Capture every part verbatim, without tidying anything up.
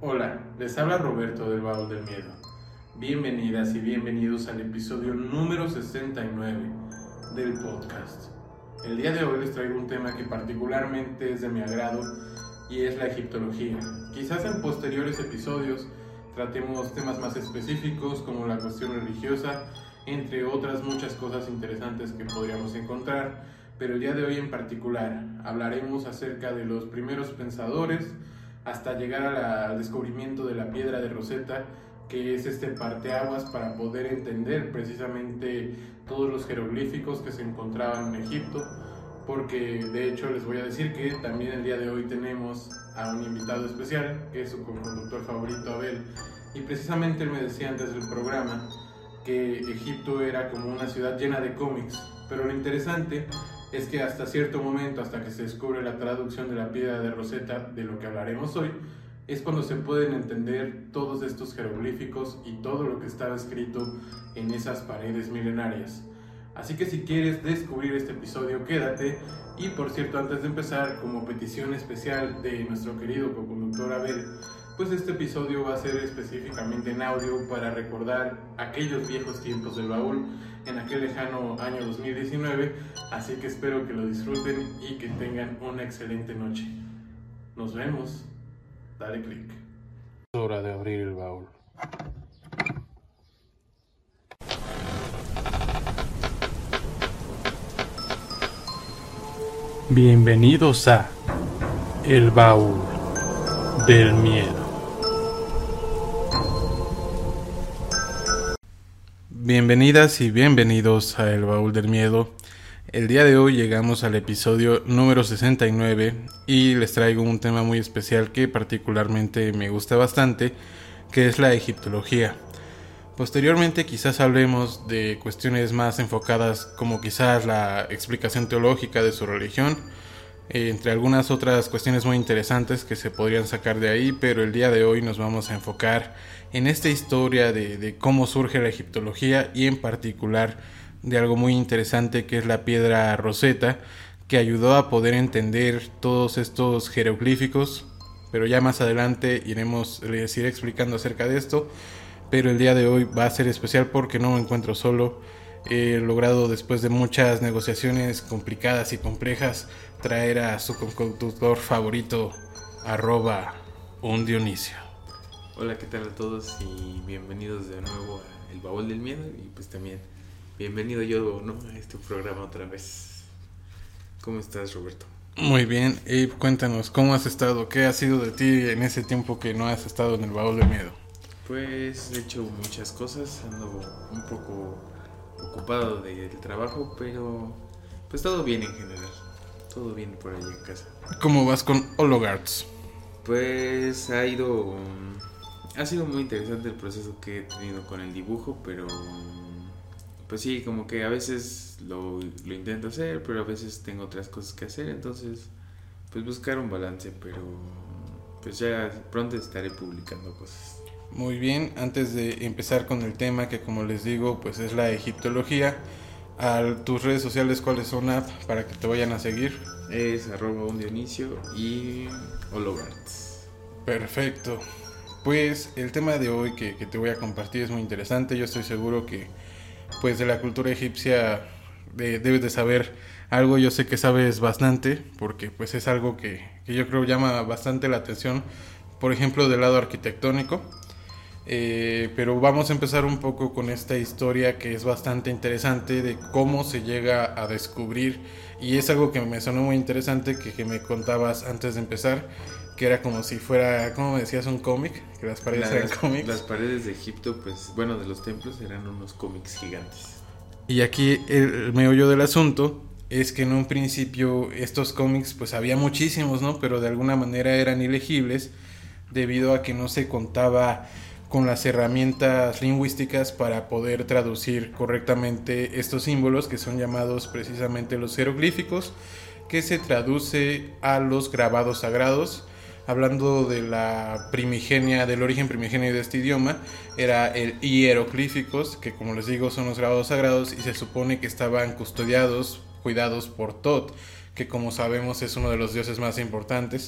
Hola, les habla Roberto del Baúl del Miedo. Bienvenidas y bienvenidos al episodio número sesenta y nueve del podcast. El día de hoy les traigo un tema que particularmente es de mi agrado y es la egiptología. Quizás en posteriores episodios tratemos temas más específicos como la cuestión religiosa, entre otras muchas cosas interesantes que podríamos encontrar, pero el día de hoy en particular hablaremos acerca de los primeros pensadores hasta llegar a la, al descubrimiento de la piedra de Rosetta, que es este parteaguas para poder entender precisamente todos los jeroglíficos que se encontraban en Egipto, porque de hecho les voy a decir que también el día de hoy tenemos a un invitado especial, que es su conductor favorito, Abel, y precisamente él me decía antes del programa que Egipto era como una ciudad llena de cómics, pero lo interesante es que hasta cierto momento, hasta que se descubre la traducción de la piedra de Rosetta, de lo que hablaremos hoy, es cuando se pueden entender todos estos jeroglíficos y todo lo que estaba escrito en esas paredes milenarias. Así que si quieres descubrir este episodio, quédate. Y por cierto, antes de empezar, como petición especial de nuestro querido coconductor Abel, pues este episodio va a ser específicamente en audio para recordar aquellos viejos tiempos del baúl en aquel lejano año dos mil diecinueve, así que espero que lo disfruten y que tengan una excelente noche. Nos vemos. Dale click. Es hora de abrir el baúl. Bienvenidos a El Baúl del Miedo. Bienvenidas y bienvenidos a El Baúl del Miedo. El día de hoy llegamos al episodio número sesenta y nueve y les traigo un tema muy especial que particularmente me gusta bastante, que es la egiptología. Posteriormente quizás hablemos de cuestiones más enfocadas como quizás la explicación teológica de su religión, eh, entre algunas otras cuestiones muy interesantes que se podrían sacar de ahí, pero el día de hoy nos vamos a enfocar en esta historia de, de cómo surge la egiptología y en particular de algo muy interesante que es la piedra Rosetta, que ayudó a poder entender todos estos jeroglíficos, pero ya más adelante iremos, les iré explicando acerca de esto. Pero el día de hoy va a ser especial porque no me encuentro solo. He logrado, después de muchas negociaciones complicadas y complejas, traer a su conductor favorito, arroba un Dionisio. Hola, ¿qué tal a todos? Y bienvenidos de nuevo a El Baúl del Miedo. Y pues también bienvenido yo, ¿no?, a este programa otra vez. ¿Cómo estás, Roberto? Muy bien, y cuéntanos, ¿cómo has estado? ¿Qué ha sido de ti en ese tiempo que no has estado en El Baúl del Miedo? Pues he hecho muchas cosas, ando un poco ocupado del trabajo, pero pues todo bien en general, todo bien por ahí en casa. ¿Cómo vas con Hologarts? Pues ha ido, um, ha sido muy interesante el proceso que he tenido con el dibujo, pero um, pues sí, como que a veces lo, lo intento hacer, pero a veces tengo otras cosas que hacer, entonces pues buscar un balance, pero pues ya pronto estaré publicando cosas. Muy bien, antes de empezar con el tema que, como les digo, pues es la egiptología, a tus redes sociales, ¿cuáles son, App, para que te vayan a seguir? Es arroba un Dionisio y Hologarts. Perfecto. Pues el tema de hoy que, que te voy a compartir es muy interesante. Yo estoy seguro que pues de la cultura egipcia de, debes de saber algo. Yo sé que sabes bastante porque pues es algo que, que yo creo llama bastante la atención, por ejemplo del lado arquitectónico. Eh, pero vamos a empezar un poco con esta historia que es bastante interesante de cómo se llega a descubrir, y es algo que me sonó muy interesante que, que me contabas antes de empezar, que era como si fuera, ¿cómo me decías? Un cómic, que las paredes las, eran cómics. Las paredes de Egipto, pues bueno, de los templos eran unos cómics gigantes. Y aquí el meollo del asunto es que en un principio estos cómics pues había muchísimos, ¿no? Pero de alguna manera eran ilegibles debido a que no se contaba con las herramientas lingüísticas para poder traducir correctamente estos símbolos que son llamados precisamente los jeroglíficos, que se traduce a los grabados sagrados. Hablando de la primigenia, del origen primigenio de este idioma, era el hieroglíficos, que como les digo son los grabados sagrados y se supone que estaban custodiados, cuidados por Tot, que como sabemos es uno de los dioses más importantes.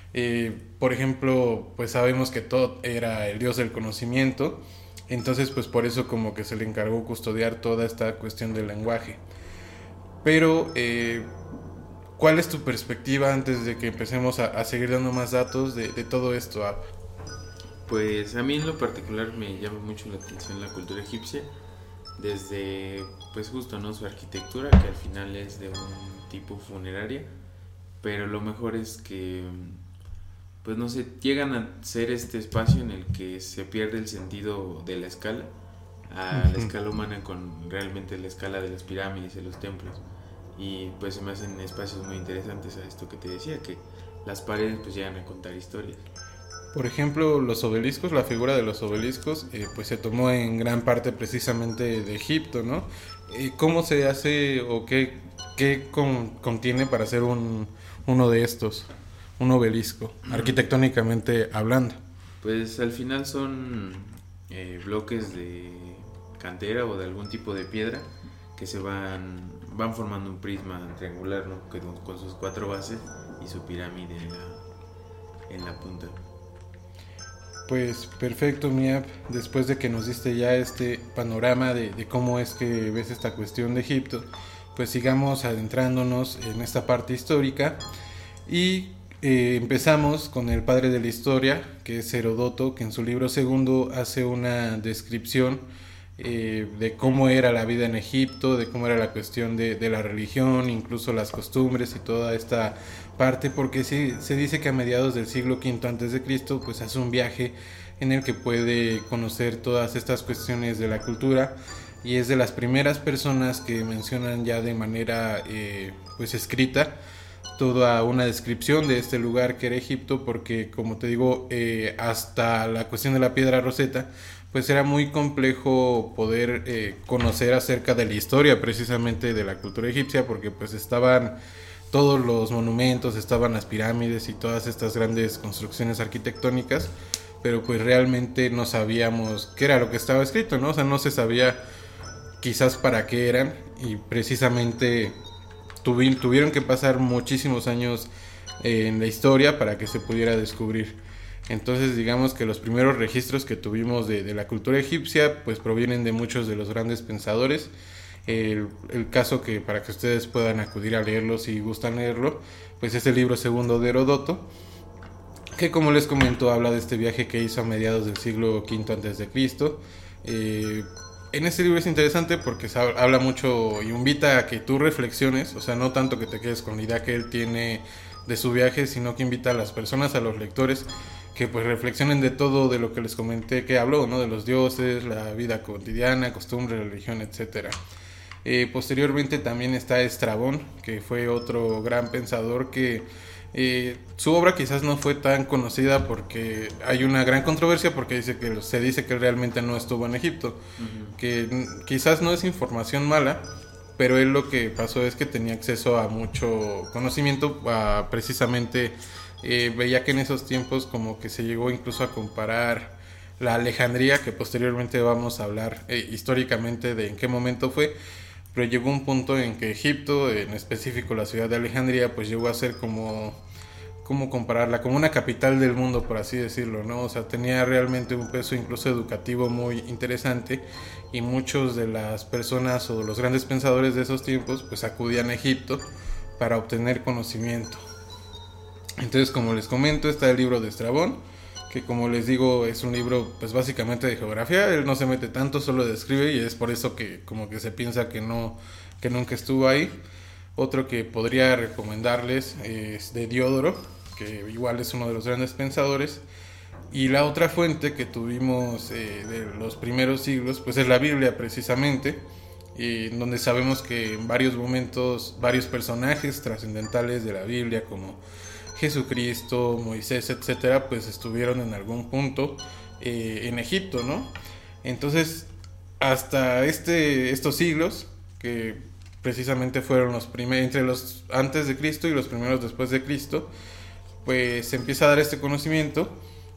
Eh, por ejemplo, pues sabemos que Thoth era el dios del conocimiento, entonces pues por eso como que se le encargó custodiar toda esta cuestión del lenguaje. Pero, eh, ¿cuál es tu perspectiva antes de que empecemos a, a seguir dando más datos de, de todo esto, Ab? Pues a mí en lo particular me llama mucho la atención la cultura egipcia, desde pues justo no su arquitectura, que al final es de un tipo funeraria, pero lo mejor es que pues no sé, llegan a ser este espacio en el que se pierde el sentido de la escala, a la escala humana con realmente la escala de las pirámides y los templos, y pues se me hacen espacios muy interesantes a esto que te decía, que las paredes pues llegan a contar historias. Por ejemplo, los obeliscos, la figura de los obeliscos, eh, pues se tomó en gran parte precisamente de Egipto, ¿no? Eh, ¿Cómo se hace o qué, qué con, contiene para hacer un, uno de estos, un obelisco, arquitectónicamente hablando? Pues al final son eh, bloques de cantera o de algún tipo de piedra que se van, van formando un prisma triangular, ¿no? Con, con sus cuatro bases y su pirámide en la, en la punta. Pues perfecto, Miap. Después de que nos diste ya este panorama de, de cómo es que ves esta cuestión de Egipto, pues sigamos adentrándonos en esta parte histórica y eh, empezamos con el padre de la historia, que es Heródoto, que en su libro segundo hace una descripción eh, de cómo era la vida en Egipto, de cómo era la cuestión de, de la religión, incluso las costumbres y toda esta parte, porque sí, se dice que a mediados del siglo quinto antes de Cristo pues hace un viaje en el que puede conocer todas estas cuestiones de la cultura, y es de las primeras personas que mencionan ya de manera eh, pues escrita toda una descripción de este lugar que era Egipto, porque como te digo, eh, hasta la cuestión de la piedra Rosetta pues era muy complejo poder eh, conocer acerca de la historia precisamente de la cultura egipcia, porque pues estaban todos los monumentos, estaban las pirámides y todas estas grandes construcciones arquitectónicas, pero pues realmente no sabíamos qué era lo que estaba escrito, ¿no? O sea, no se sabía quizás para qué eran, y precisamente tuvi- tuvieron que pasar muchísimos años eh, en la historia para que se pudiera descubrir. Entonces digamos que los primeros registros que tuvimos de, de la cultura egipcia pues provienen de muchos de los grandes pensadores. El, el caso que para que ustedes puedan acudir a leerlo si gustan leerlo, pues es el libro segundo de Heródoto, que como les comento habla de este viaje que hizo a mediados del siglo quinto antes de Cristo. Eh, en este libro es interesante porque habla mucho y invita a que tú reflexiones, o sea, no tanto que te quedes con la idea que él tiene de su viaje, sino que invita a las personas, a los lectores, que pues reflexionen de todo de lo que les comenté que habló, ¿no? De los dioses, la vida cotidiana, costumbre, religión, etcétera. Eh, posteriormente también está Estrabón, que fue otro gran pensador que eh, su obra quizás no fue tan conocida porque hay una gran controversia, porque dice que se dice que realmente no estuvo en Egipto, uh-huh. que quizás no es información mala, pero él lo que pasó es que tenía acceso a mucho conocimiento, a precisamente eh, veía que en esos tiempos como que se llegó incluso a comparar la Alejandría, que posteriormente vamos a hablar eh, históricamente de en qué momento fue, pero llegó un punto en que Egipto, en específico la ciudad de Alejandría, pues llegó a ser como, ¿cómo compararla? Como una capital del mundo, por así decirlo, ¿no? O sea, tenía realmente un peso incluso educativo muy interesante, y muchos de las personas o los grandes pensadores de esos tiempos pues acudían a Egipto para obtener conocimiento. Entonces, como les comento, está el libro de Estrabón, que como les digo es un libro pues básicamente de geografía. Él no se mete tanto, solo describe, y es por eso que como que se piensa que no, que nunca estuvo ahí. Otro que podría recomendarles es de Diodoro, que igual es uno de los grandes pensadores. Y la otra fuente que tuvimos eh, de los primeros siglos pues es la Biblia precisamente, eh, donde sabemos que en varios momentos varios personajes trascendentales de la Biblia como Jesucristo, Moisés, etcétera, pues estuvieron en algún punto eh, en Egipto, ¿no? Entonces, hasta este, estos siglos, que precisamente fueron los primeros, entre los antes de Cristo y los primeros después de Cristo, pues se empieza a dar este conocimiento.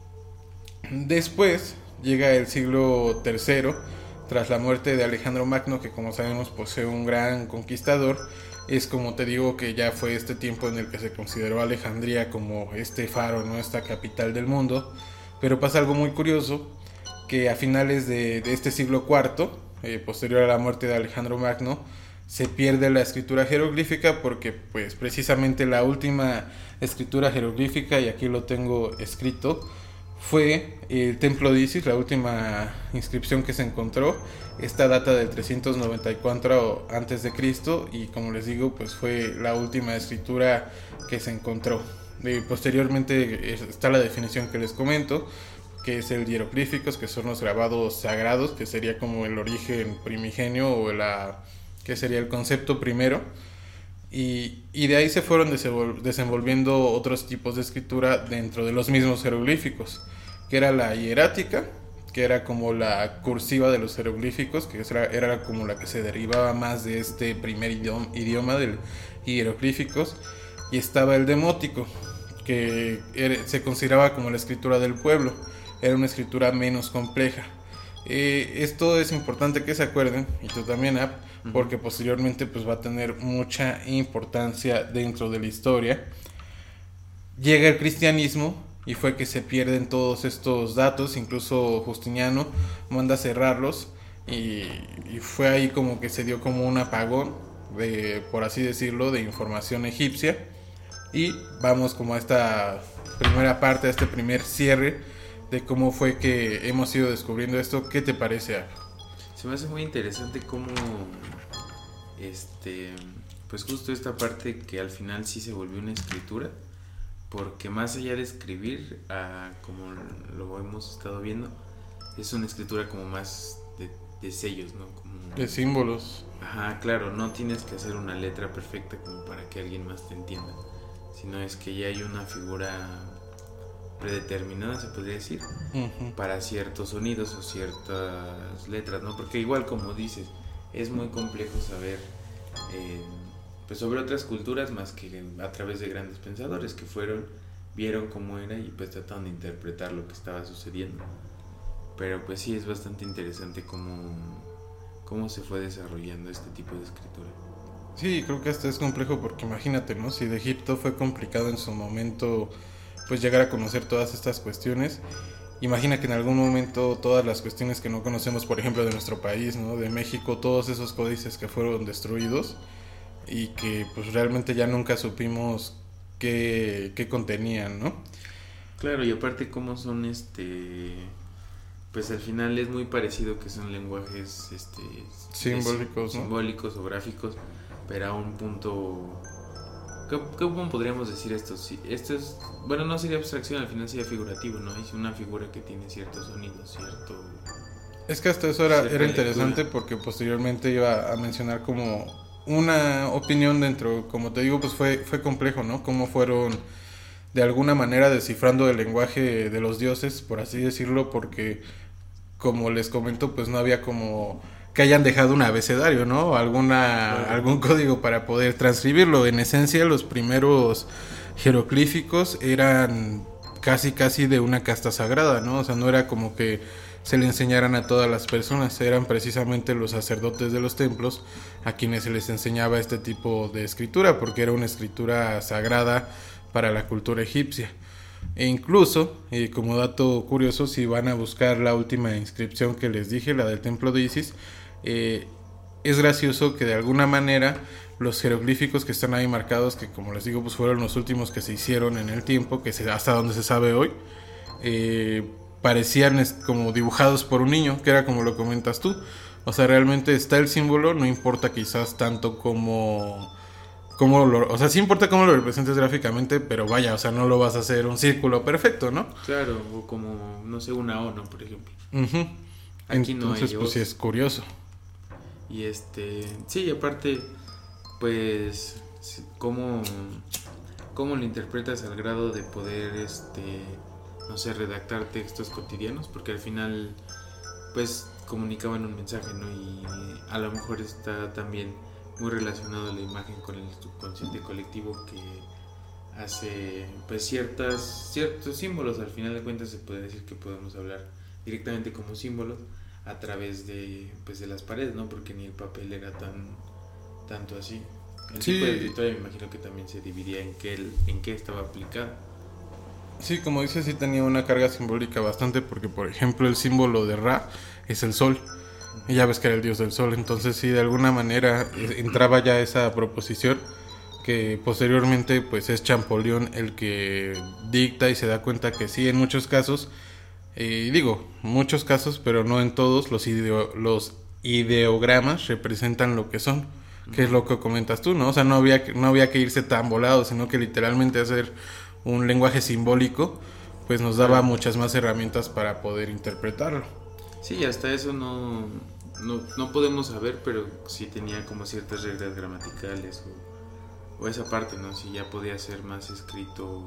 Después llega el siglo tercero, tras la muerte de Alejandro Magno, que como sabemos pues fue un gran conquistador. Es como te digo que ya fue este tiempo en el que se consideró a Alejandría como este faro, ¿no? Esta capital del mundo. Pero pasa algo muy curioso, que a finales de, de este siglo cuarto, eh, posterior a la muerte de Alejandro Magno, se pierde la escritura jeroglífica porque pues precisamente la última escritura jeroglífica, y aquí lo tengo escrito, fue el templo de Isis, la última inscripción que se encontró. Esta data del trescientos noventa y cuatro antes de Cristo, y como les digo, pues fue la última escritura que se encontró. Y posteriormente está la definición que les comento, que es el hieroglíficos, que son los grabados sagrados, que sería como el origen primigenio o la que sería el concepto primero. Y, y de ahí se fueron desenvolviendo otros tipos de escritura dentro de los mismos jeroglíficos, que era la hierática, que era como la cursiva de los jeroglíficos, que era, era como la que se derivaba más de este primer idioma, idioma del hieroglíficos, y estaba el demótico, que era, se consideraba como la escritura del pueblo, era una escritura menos compleja. Eh, esto es importante que se acuerden, y tú también, Ap, porque posteriormente pues va a tener mucha importancia dentro de la historia. Llega el cristianismo y fue que se pierden todos estos datos, incluso Justiniano manda a cerrarlos, y, y fue ahí como que se dio como un apagón, de, por así decirlo, de información egipcia. Y vamos como a esta primera parte, a este primer cierre de cómo fue que hemos ido descubriendo esto. ¿Qué te parece, Ap? Se me hace muy interesante cómo, este, pues justo esta parte que al final sí se volvió una escritura, porque más allá de escribir, ah, como lo hemos estado viendo, es una escritura como más de, de sellos, ¿no? Como, de símbolos. Ajá, claro, no tienes que hacer una letra perfecta como para que alguien más te entienda, sino es que ya hay una figura predeterminada, se podría decir, uh-huh, para ciertos sonidos o ciertas letras, ¿no? Porque igual, como dices, es muy complejo saber eh, pues sobre otras culturas más que a través de grandes pensadores que fueron, vieron cómo era y pues trataron de interpretar lo que estaba sucediendo. Pero pues sí, es bastante interesante cómo, cómo se fue desarrollando este tipo de escritura. Sí, creo que hasta es complejo porque imagínate, ¿no? Si de Egipto fue complicado en su momento pues llegar a conocer todas estas cuestiones, imagina que en algún momento todas las cuestiones que no conocemos, por ejemplo de nuestro país, ¿no? De México, todos esos códices que fueron destruidos y que pues realmente ya nunca supimos qué, qué contenían, ¿no? Claro, y aparte cómo son este, pues al final es muy parecido que son lenguajes este simbólicos, de, ¿no? simbólicos o gráficos, pero a un punto. ¿Cómo podríamos decir esto? Si esto es, bueno, no sería abstracción, al final sería figurativo, ¿no? Es una figura que tiene ciertos sonidos, cierto. Es que hasta eso era, era interesante porque posteriormente iba a mencionar como una opinión dentro, como te digo, pues fue, fue complejo, ¿no? Cómo fueron de alguna manera descifrando el lenguaje de los dioses, por así decirlo, porque como les comento, pues no había como que hayan dejado un abecedario, ¿no? Alguna, claro, algún código para poder transcribirlo. En esencia, los primeros jeroglíficos eran casi casi de una casta sagrada, ¿no? O sea, no era como que se le enseñaran a todas las personas, eran precisamente los sacerdotes de los templos a quienes se les enseñaba este tipo de escritura, porque era una escritura sagrada para la cultura egipcia. E incluso, eh, como dato curioso, si van a buscar la última inscripción que les dije, la del templo de Isis, eh, es gracioso que de alguna manera los jeroglíficos que están ahí marcados, que como les digo pues fueron los últimos que se hicieron en el tiempo, que se, hasta donde se sabe hoy, eh, parecían como dibujados por un niño, que era como lo comentas tú. O sea, realmente está el símbolo, no importa quizás tanto como... Cómo lo, o sea, sí importa cómo lo representes gráficamente, pero vaya, o sea, no lo vas a hacer un círculo perfecto, ¿no? Claro, o como, no sé, una O, ¿no? Por ejemplo. Uh-huh. Aquí Entonces, no hay pues sí es curioso. Y este, sí, aparte, pues, cómo, cómo lo interpretas al grado de poder, este, no sé, redactar textos cotidianos, porque al final, pues, comunicaban un mensaje, ¿no? Y a lo mejor está también muy relacionado la imagen con el subconsciente colectivo que hace pues ciertas ciertos símbolos. Al final de cuentas se puede decir que podemos hablar directamente como símbolos a través de pues de las paredes, ¿no? Porque ni el papel era tan tanto así. El Sí. tipo de escritura me imagino que también se dividía en qué, en qué estaba aplicado. Sí, como dices, sí tenía una carga simbólica bastante, porque por ejemplo el símbolo de Ra es el sol, y ya ves que era el dios del sol, entonces sí, de alguna manera eh, entraba ya esa proposición, que posteriormente pues es Champollion el que dicta y se da cuenta que sí, en muchos casos, y eh, digo, muchos casos, pero no en todos, los, ideo, los ideogramas representan lo que son, que es lo que comentas tú, ¿no? O sea, no había, no había que irse tan volado, sino que literalmente hacer un lenguaje simbólico, pues nos daba Claro. muchas más herramientas para poder interpretarlo. Sí, hasta eso no, no, no podemos saber, pero sí tenía como ciertas reglas gramaticales o, o esa parte, ¿no? Si ya podía ser más escrito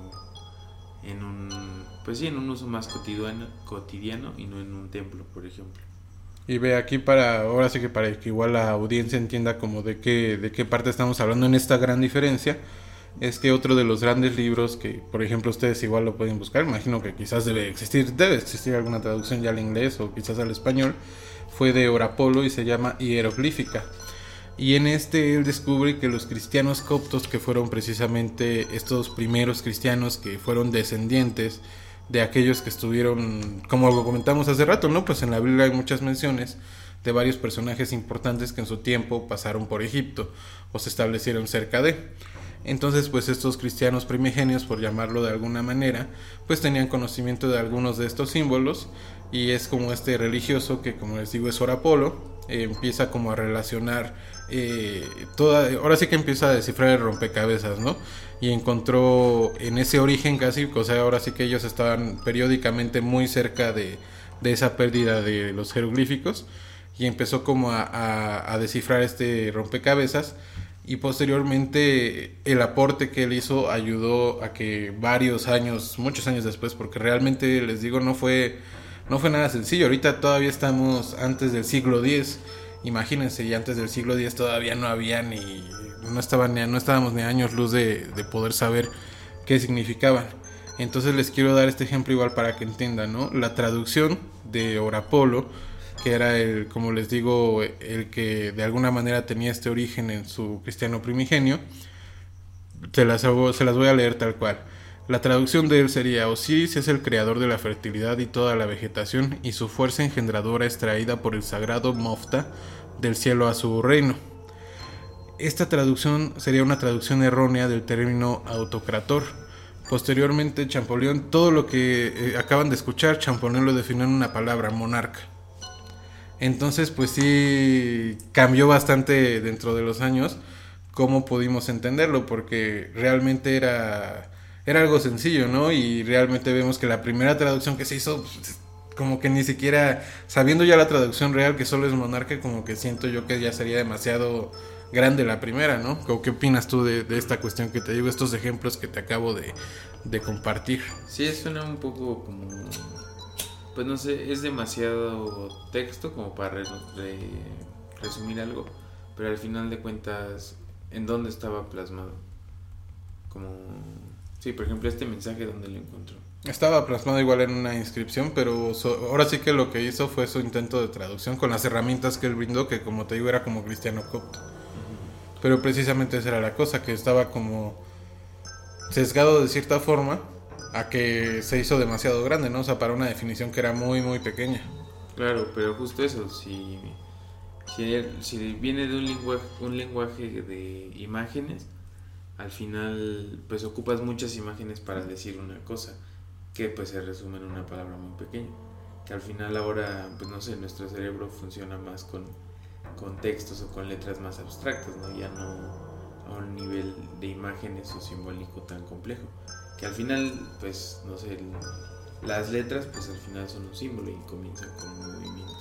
en un, pues sí, en un uso más cotidiano, cotidiano y no en un templo, por ejemplo. Y ve aquí para, ahora sí que para que igual la audiencia entienda como de qué, de qué parte estamos hablando en esta gran diferencia, es que otro de los grandes libros que, por ejemplo, ustedes igual lo pueden buscar, imagino que quizás debe existir, debe existir alguna traducción ya al inglés o quizás al español, fue de Orapolo y se llama Hieroglífica. Y en este él descubre que los cristianos coptos, que fueron precisamente estos primeros cristianos que fueron descendientes de aquellos que estuvieron, como lo comentamos hace rato, ¿no? Pues en la Biblia hay muchas menciones de varios personajes importantes que en su tiempo pasaron por Egipto o se establecieron cerca de. Entonces, pues estos cristianos primigenios, por llamarlo de alguna manera, pues tenían conocimiento de algunos de estos símbolos, y es como este religioso que, como les digo, es Orapolo, eh, empieza como a relacionar eh, toda, ahora sí que empieza a descifrar el rompecabezas, ¿no? Y encontró en ese origen casi, o sea, ahora sí que ellos estaban periódicamente muy cerca de, de esa pérdida de los jeroglíficos, y empezó como a, a, a descifrar este rompecabezas. Y posteriormente el aporte que él hizo ayudó a que varios años, muchos años después, porque realmente les digo no fue, no fue nada sencillo. Ahorita todavía estamos antes del siglo diez, imagínense, y antes del siglo diez todavía no había ni, no estaban ni, no estábamos ni a años luz de, de poder saber qué significaban. Entonces les quiero dar este ejemplo igual para que entiendan, ¿no? La traducción de Orapolo, que era el, como les digo, el que de alguna manera tenía este origen en su cristiano primigenio, se las, hago, se las voy a leer tal cual. La traducción de él sería: Osiris es el creador de la fertilidad y toda la vegetación, y su fuerza engendradora es traída por el sagrado Mofta del cielo a su reino. Esta traducción sería una traducción errónea del término autocrator. Posteriormente Champollion, todo lo que eh, acaban de escuchar, Champollion lo definió en una palabra: monarca. Entonces, pues sí cambió bastante dentro de los años cómo pudimos entenderlo, porque realmente era, era algo sencillo, ¿no? Y realmente vemos que la primera traducción que se hizo, pues, como que ni siquiera, sabiendo ya la traducción real que solo es monarca, como que siento yo que ya sería demasiado grande la primera, ¿no? ¿Qué opinas tú de, de esta cuestión que te digo, estos ejemplos que te acabo de, de compartir? Sí, suena un poco como... Pues no sé, es demasiado texto como para re, re, resumir algo, pero al final de cuentas, ¿en dónde estaba plasmado? Como... Sí, por ejemplo, este mensaje, ¿dónde lo encontró? Estaba plasmado igual en una inscripción, pero so, ahora sí que lo que hizo fue su intento de traducción con las herramientas que él brindó, que como te digo era como cristiano copto. Uh-huh. Pero precisamente esa era la cosa, que estaba como sesgado de cierta forma a que se hizo demasiado grande, ¿no? O sea, para una definición que era muy, muy pequeña. Claro, pero justo eso, si, si, si viene de un lenguaje, un lenguaje de imágenes, al final pues ocupas muchas imágenes para decir una cosa, que pues se resume en una palabra muy pequeña, que al final ahora, pues no sé, nuestro cerebro funciona más con, con textos o con letras más abstractas, ¿no? Ya no a un nivel de imágenes o simbólico tan complejo, que al final, pues, no sé, el, las letras, pues al final son un símbolo y comienzan con un movimiento.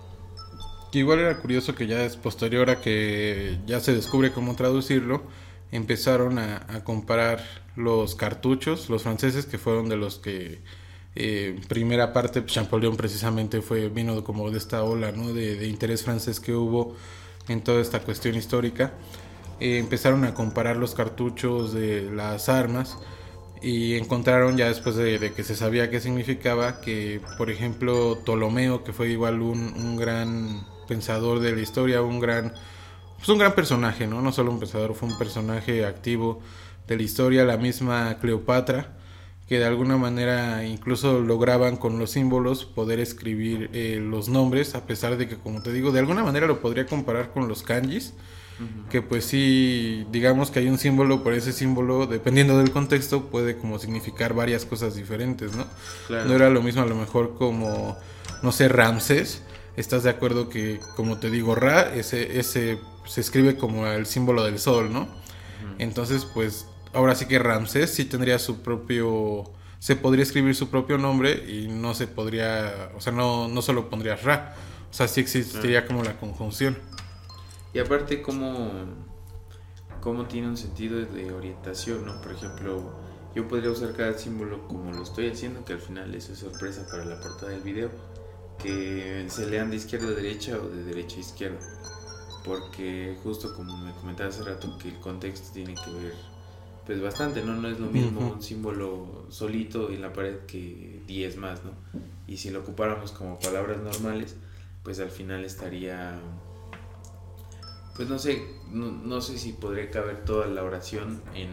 Que igual era curioso que ya es posterior a que ya se descubre cómo traducirlo, empezaron a, a comparar los cartuchos, los franceses, que fueron de los que, eh, primera parte, Champollion precisamente fue, vino como de esta ola, ¿no? de, de interés francés que hubo en toda esta cuestión histórica. Eh, empezaron a comparar los cartuchos de las armas, y encontraron ya después de, de que se sabía qué significaba, que por ejemplo Ptolomeo, que fue igual un, un gran pensador de la historia, un gran pues un gran personaje, ¿no? No solo un pensador, fue un personaje activo de la historia, la misma Cleopatra, que de alguna manera incluso lograban con los símbolos poder escribir eh, los nombres, a pesar de que, como te digo, de alguna manera lo podría comparar con los kanjis, uh-huh. que pues sí, digamos que hay un símbolo, por ese símbolo, dependiendo del contexto, puede como significar varias cosas diferentes, ¿no? Claro. No era lo mismo a lo mejor como, no sé, Ramsés. ¿Estás de acuerdo que, como te digo, Ra, ese, ese se escribe como el símbolo del sol, ¿no? Uh-huh. Entonces, pues, ahora sí que Ramsés sí tendría su propio... Se podría escribir su propio nombre y no se podría... O sea, no, no solo pondría Ra. O sea, sí existiría uh-huh. como la conjunción. Y aparte, como... Como tiene un sentido de orientación, ¿no? Por ejemplo, yo podría usar cada símbolo como lo estoy haciendo, que al final eso es sorpresa para la portada del video, que se lean de izquierda a derecha o de derecha a izquierda, porque justo como me comentaba hace rato que el contexto tiene que ver pues bastante, no no es lo mismo uh-huh. un símbolo solito en la pared que diez más, ¿no? Y si lo ocupáramos como palabras normales, pues al final estaría, pues no sé, no, no sé si podría caber toda la oración en,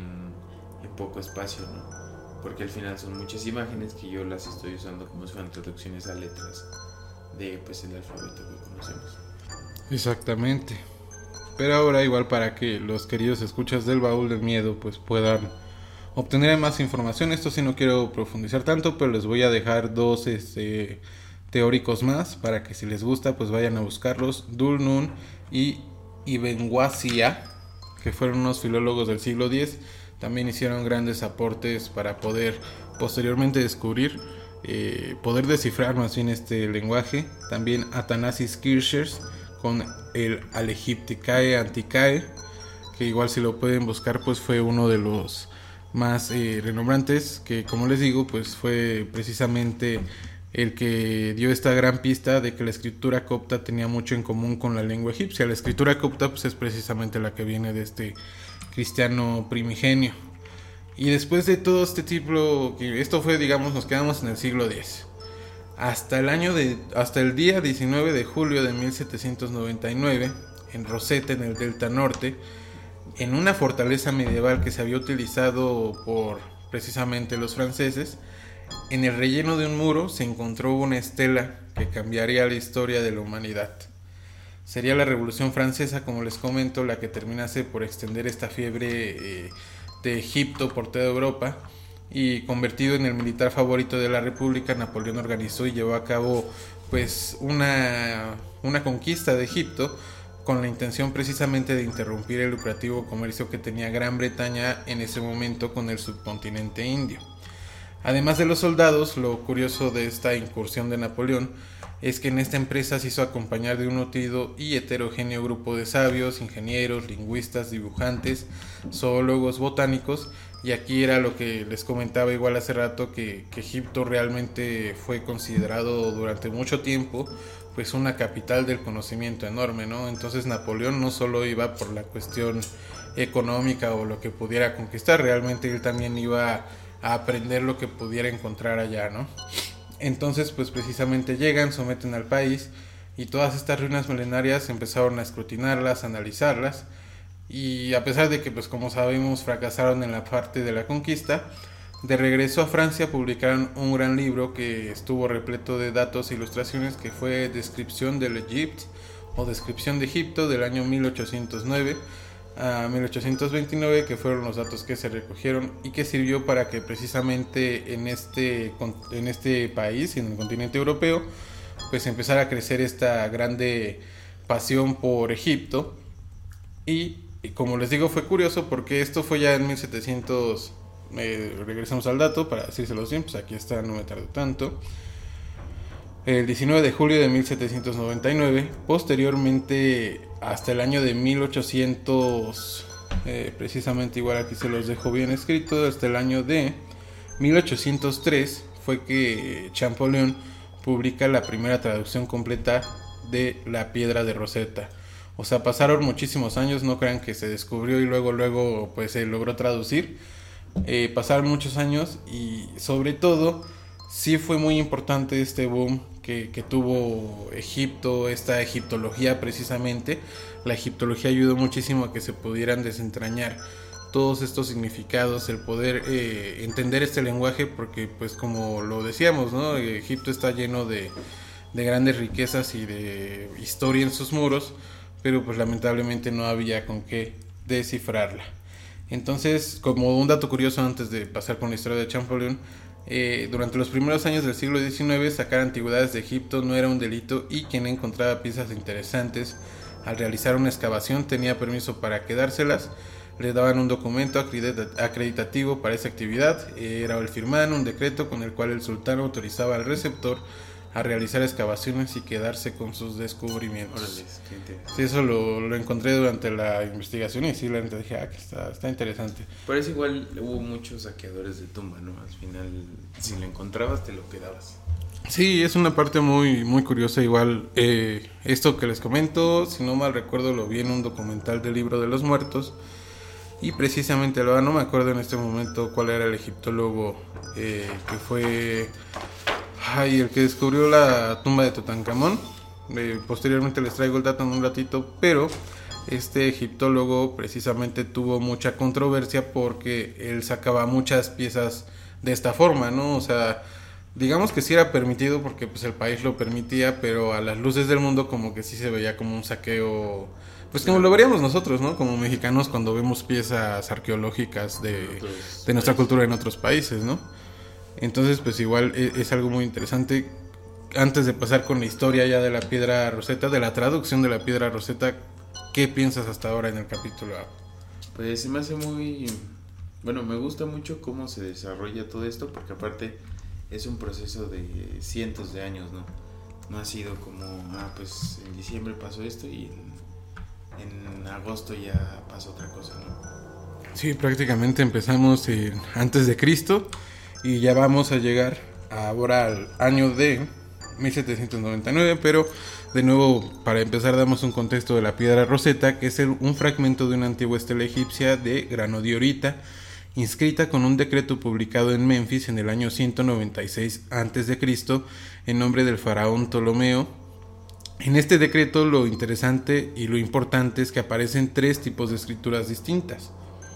en poco espacio, ¿no? Porque al final son muchas imágenes que yo las estoy usando como si fueran traducciones a letras de pues el alfabeto que conocemos. Exactamente. Pero ahora, igual, para que los queridos escuchas del Baúl del Miedo pues puedan obtener más información, esto sí no quiero profundizar tanto, pero les voy a dejar dos este, teóricos más para que si les gusta pues vayan a buscarlos. Dhul Nun y Ibn Wazia, que fueron unos filólogos del siglo diez, también hicieron grandes aportes para poder posteriormente descubrir Eh, poder descifrar más bien este lenguaje. También Athanasis Kircher con el Alegipticae Anticae, que igual si lo pueden buscar pues fue uno de los más eh, renombrantes, que como les digo pues fue precisamente el que dio esta gran pista de que la escritura copta tenía mucho en común con la lengua egipcia. La escritura copta pues es precisamente la que viene de este cristiano primigenio. Y después de todo este tipo, esto fue, digamos, nos quedamos en el siglo diez. Hasta el año de, hasta el día diecinueve de julio de mil setecientos noventa y nueve, en Rosetta, en el Delta Norte, en una fortaleza medieval que se había utilizado por precisamente los franceses, en el relleno de un muro se encontró una estela que cambiaría la historia de la humanidad. Sería la Revolución Francesa, como les comento, la que terminase por extender esta fiebre eh, de Egipto por toda Europa, y convertido en el militar favorito de la República, Napoleón organizó y llevó a cabo pues una, una conquista de Egipto con la intención precisamente de interrumpir el lucrativo comercio que tenía Gran Bretaña en ese momento con el subcontinente indio. Además de los soldados, lo curioso de esta incursión de Napoleón es que en esta empresa se hizo acompañar de un nutrido y heterogéneo grupo de sabios, ingenieros, lingüistas, dibujantes, zoólogos, botánicos, y aquí era lo que les comentaba igual hace rato, que, que Egipto realmente fue considerado durante mucho tiempo pues una capital del conocimiento enorme, ¿no? Entonces Napoleón no solo iba por la cuestión económica o lo que pudiera conquistar, realmente él también iba a aprender lo que pudiera encontrar allá, ¿no? Entonces pues precisamente llegan, someten al país, y todas estas ruinas milenarias empezaron a escrutinarlas, a analizarlas, y a pesar de que pues como sabemos fracasaron en la parte de la conquista, de regreso a Francia publicaron un gran libro que estuvo repleto de datos e ilustraciones, que fue Descripción del Egypte o Descripción de Egipto, del año mil ochocientos nueve a mil ochocientos veintinueve, que fueron los datos que se recogieron y que sirvió para que precisamente en este, en este país, en el continente europeo, pues empezara a crecer esta grande pasión por Egipto. Y, y como les digo, fue curioso porque esto fue ya en mil setecientos, eh, regresamos al dato para decírselos bien, pues aquí está, no me tardó tanto. El diecinueve de julio de mil setecientos noventa y nueve, posteriormente hasta el año de mil ochocientos, eh, precisamente igual aquí se los dejo bien escrito, hasta el año de mil ochocientos tres fue que Champollion publica la primera traducción completa de La Piedra de Rosetta. O sea, pasaron muchísimos años, no crean que se descubrió y luego luego pues se logró traducir. Eh, pasaron muchos años y sobre todo sí fue muy importante este boom que, que tuvo Egipto, esta egiptología precisamente. La egiptología ayudó muchísimo a que se pudieran desentrañar todos estos significados, el poder eh, entender este lenguaje, porque pues como lo decíamos, ¿no? Egipto está lleno de, de grandes riquezas y de historia en sus muros, pero pues lamentablemente no había con qué descifrarla. Entonces, como un dato curioso antes de pasar con la historia de Champollion, eh, durante los primeros años del siglo diecinueve sacar antigüedades de Egipto no era un delito, y quien encontraba piezas interesantes al realizar una excavación tenía permiso para quedárselas. Le daban un documento acreditativo para esa actividad, era el firman, un decreto con el cual el sultán autorizaba al receptor a realizar excavaciones y quedarse con sus descubrimientos. Órale, qué interesante. Sí, eso lo, lo encontré durante la investigación y sí, la neta dije, ah, que está, está interesante. Por eso igual hubo muchos saqueadores de tumba, ¿no? Al final, si lo encontrabas, te lo quedabas. Sí, es una parte muy, muy curiosa. Igual, eh, esto que les comento, si no mal recuerdo, lo vi en un documental del Libro de los Muertos. Y precisamente, lo, no me acuerdo en este momento cuál era el egiptólogo eh, que fue... Ay, el que descubrió la tumba de Tutankamón. Eh, posteriormente les traigo el dato en un ratito, pero este egiptólogo precisamente tuvo mucha controversia porque él sacaba muchas piezas de esta forma, ¿no? O sea, digamos que sí era permitido porque pues el país lo permitía, pero a las luces del mundo como que sí se veía como un saqueo, pues como lo veríamos nosotros, ¿no? Como mexicanos cuando vemos piezas arqueológicas de, de nuestra cultura en otros países, ¿no? Entonces, pues igual es, es algo muy interesante. Antes de pasar con la historia ya de la piedra Rosetta, de la traducción de la piedra Rosetta, ¿qué piensas hasta ahora en el capítulo A? Pues se me hace muy... Bueno, me gusta mucho cómo se desarrolla todo esto, porque aparte es un proceso de cientos de años, ¿no? No ha sido como, ah, pues en diciembre pasó esto y en, en agosto ya pasó otra cosa, ¿no? Sí, prácticamente empezamos en, antes de Cristo. Y ya vamos a llegar ahora al año de mil setecientos noventa y nueve, pero de nuevo, para empezar, damos un contexto de la piedra Rosetta, que es el, un fragmento de una antigua estela egipcia de granodiorita, inscrita con un decreto publicado en Memphis en el año ciento noventa y seis antes de Cristo en nombre del faraón Ptolomeo. En este decreto lo interesante y lo importante es que aparecen tres tipos de escrituras distintas.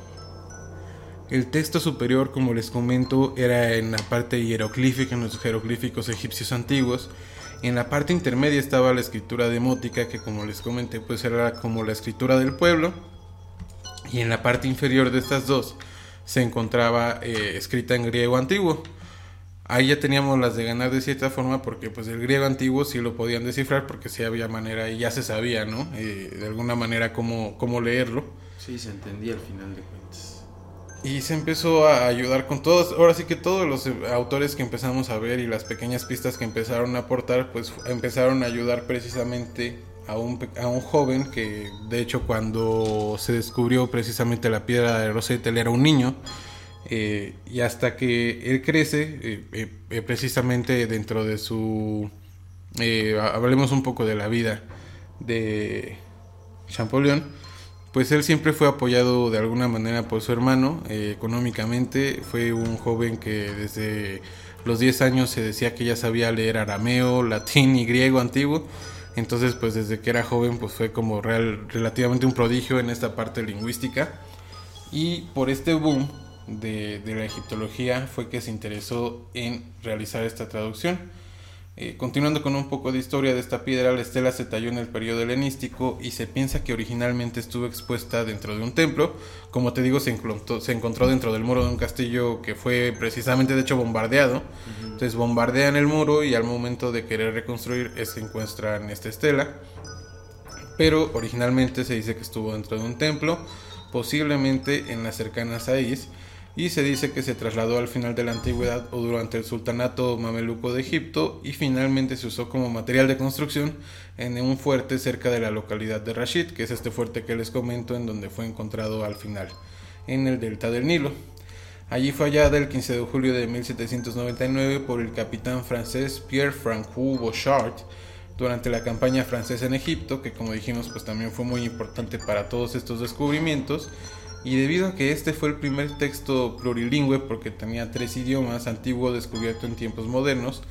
El texto superior, como les comento, era en la parte hieroglífica, en los jeroglíficos egipcios antiguos. En la parte intermedia estaba la escritura demótica, que como les comenté, pues era como la escritura del pueblo. Y en la parte inferior de estas dos se encontraba eh, escrita en griego antiguo. Ahí ya teníamos las de ganar de cierta forma, porque pues el griego antiguo sí lo podían descifrar, porque sí había manera y ya se sabía, ¿no? Eh, de alguna manera cómo, cómo leerlo. Sí, se entendía al final de cuentas. Y se empezó a ayudar con todos, ahora sí que todos los autores que empezamos a ver y las pequeñas pistas que empezaron a aportar, pues empezaron a ayudar precisamente a un, a un joven que, de hecho, cuando se descubrió precisamente la piedra de Rosetta, él era un niño, eh, y hasta que él crece, eh, eh, precisamente dentro de su... Eh, hablemos un poco de la vida de Champollion. Pues él siempre fue apoyado de alguna manera por su hermano, eh, económicamente. Fue un joven que desde los diez años se decía que ya sabía leer arameo, latín y griego antiguo. Entonces, pues desde que era joven, pues fue como real, relativamente un prodigio en esta parte lingüística. Y por este boom de, de la egiptología fue que se interesó en realizar esta traducción. Eh, continuando con un poco de historia de esta piedra, la estela se talló en el periodo helenístico y se piensa que originalmente estuvo expuesta dentro de un templo. Como te digo, se encontró, se encontró dentro del muro de un castillo que fue precisamente, de hecho, bombardeado. Uh-huh. Entonces bombardean el muro y al momento de querer reconstruir se encuentran esta estela. Pero originalmente se dice que estuvo dentro de un templo, posiblemente en las cercanas a Is. Y se dice que se trasladó al final de la antigüedad o durante el sultanato mameluco de Egipto y finalmente se usó como material de construcción en un fuerte cerca de la localidad de Rashid, que es este fuerte que les comento, en donde fue encontrado al final, en el delta del Nilo. Allí fue hallada el quince de julio de mil setecientos noventa y nueve por el capitán francés Pierre-François Bouchard durante la campaña francesa en Egipto, que como dijimos pues también fue muy importante para todos estos descubrimientos. Y debido a que este fue el primer texto plurilingüe, porque tenía tres idiomas, antiguo descubierto en tiempos modernos,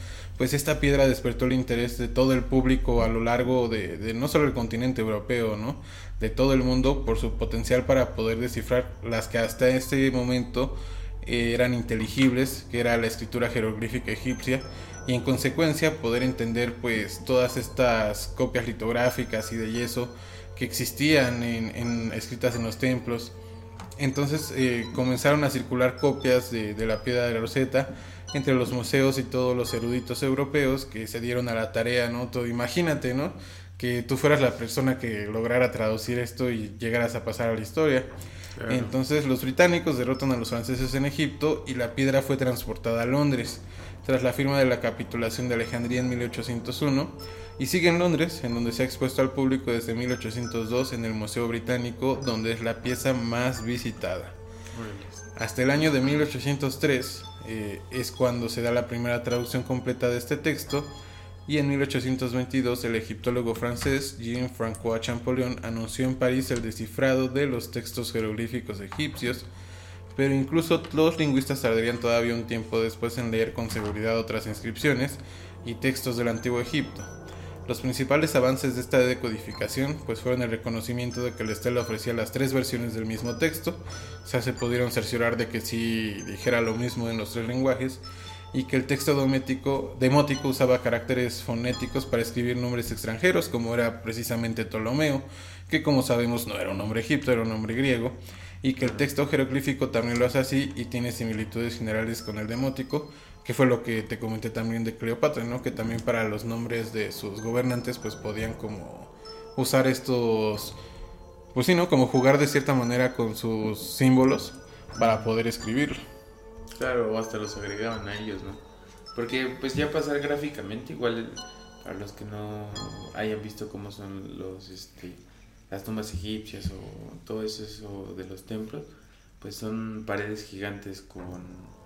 pues esta piedra despertó el interés de todo el público a lo largo de, de no solo el continente europeo, ¿no? De todo el mundo, por su potencial para poder descifrar las que hasta este momento eh, eran inteligibles, que era la escritura jeroglífica egipcia, y en consecuencia poder entender pues todas estas copias litográficas y de yeso que existían en, en, escritas en los templos. Entonces eh, comenzaron a circular copias de, de la piedra de Rosetta entre los museos y todos los eruditos europeos que se dieron a la tarea, ¿no? Todo, imagínate, ¿no? Que tú fueras la persona que lograra traducir esto y llegaras a pasar a la historia. Claro. Entonces los británicos derrotan a los franceses en Egipto y la piedra fue transportada a Londres tras la firma de la capitulación de Alejandría en mil ochocientos uno y sigue en Londres, en donde se ha expuesto al público desde mil ochocientos dos en el Museo Británico, donde es la pieza más visitada. Hasta el año de mil ochocientos tres eh, es cuando se da la primera traducción completa de este texto, y en mil ochocientos veintidós el egiptólogo francés Jean-François Champollion anunció en París el descifrado de los textos jeroglíficos egipcios, pero incluso los lingüistas tardarían todavía un tiempo después en leer con seguridad otras inscripciones y textos del Antiguo Egipto. Los principales avances de esta decodificación pues fueron el reconocimiento de que la estela ofrecía las tres versiones del mismo texto, o sea, se pudieron cerciorar de que sí dijera lo mismo en los tres lenguajes, y que el texto domético, demótico usaba caracteres fonéticos para escribir nombres extranjeros, como era precisamente Ptolomeo, que como sabemos no era un nombre egipcio, era un nombre griego, y que el texto jeroglífico también lo hace así y tiene similitudes generales con el demótico, que fue lo que te comenté también de Cleopatra, ¿no? Que también para los nombres de sus gobernantes pues podían como usar estos, pues sí, ¿no? Como jugar de cierta manera con sus símbolos para poder escribirlo. Claro, o hasta los agregaban a ellos, ¿no? Porque pues ya pasar gráficamente, igual para los que no hayan visto cómo son los este las tumbas egipcias o todo eso, eso de los templos, pues son paredes gigantes con,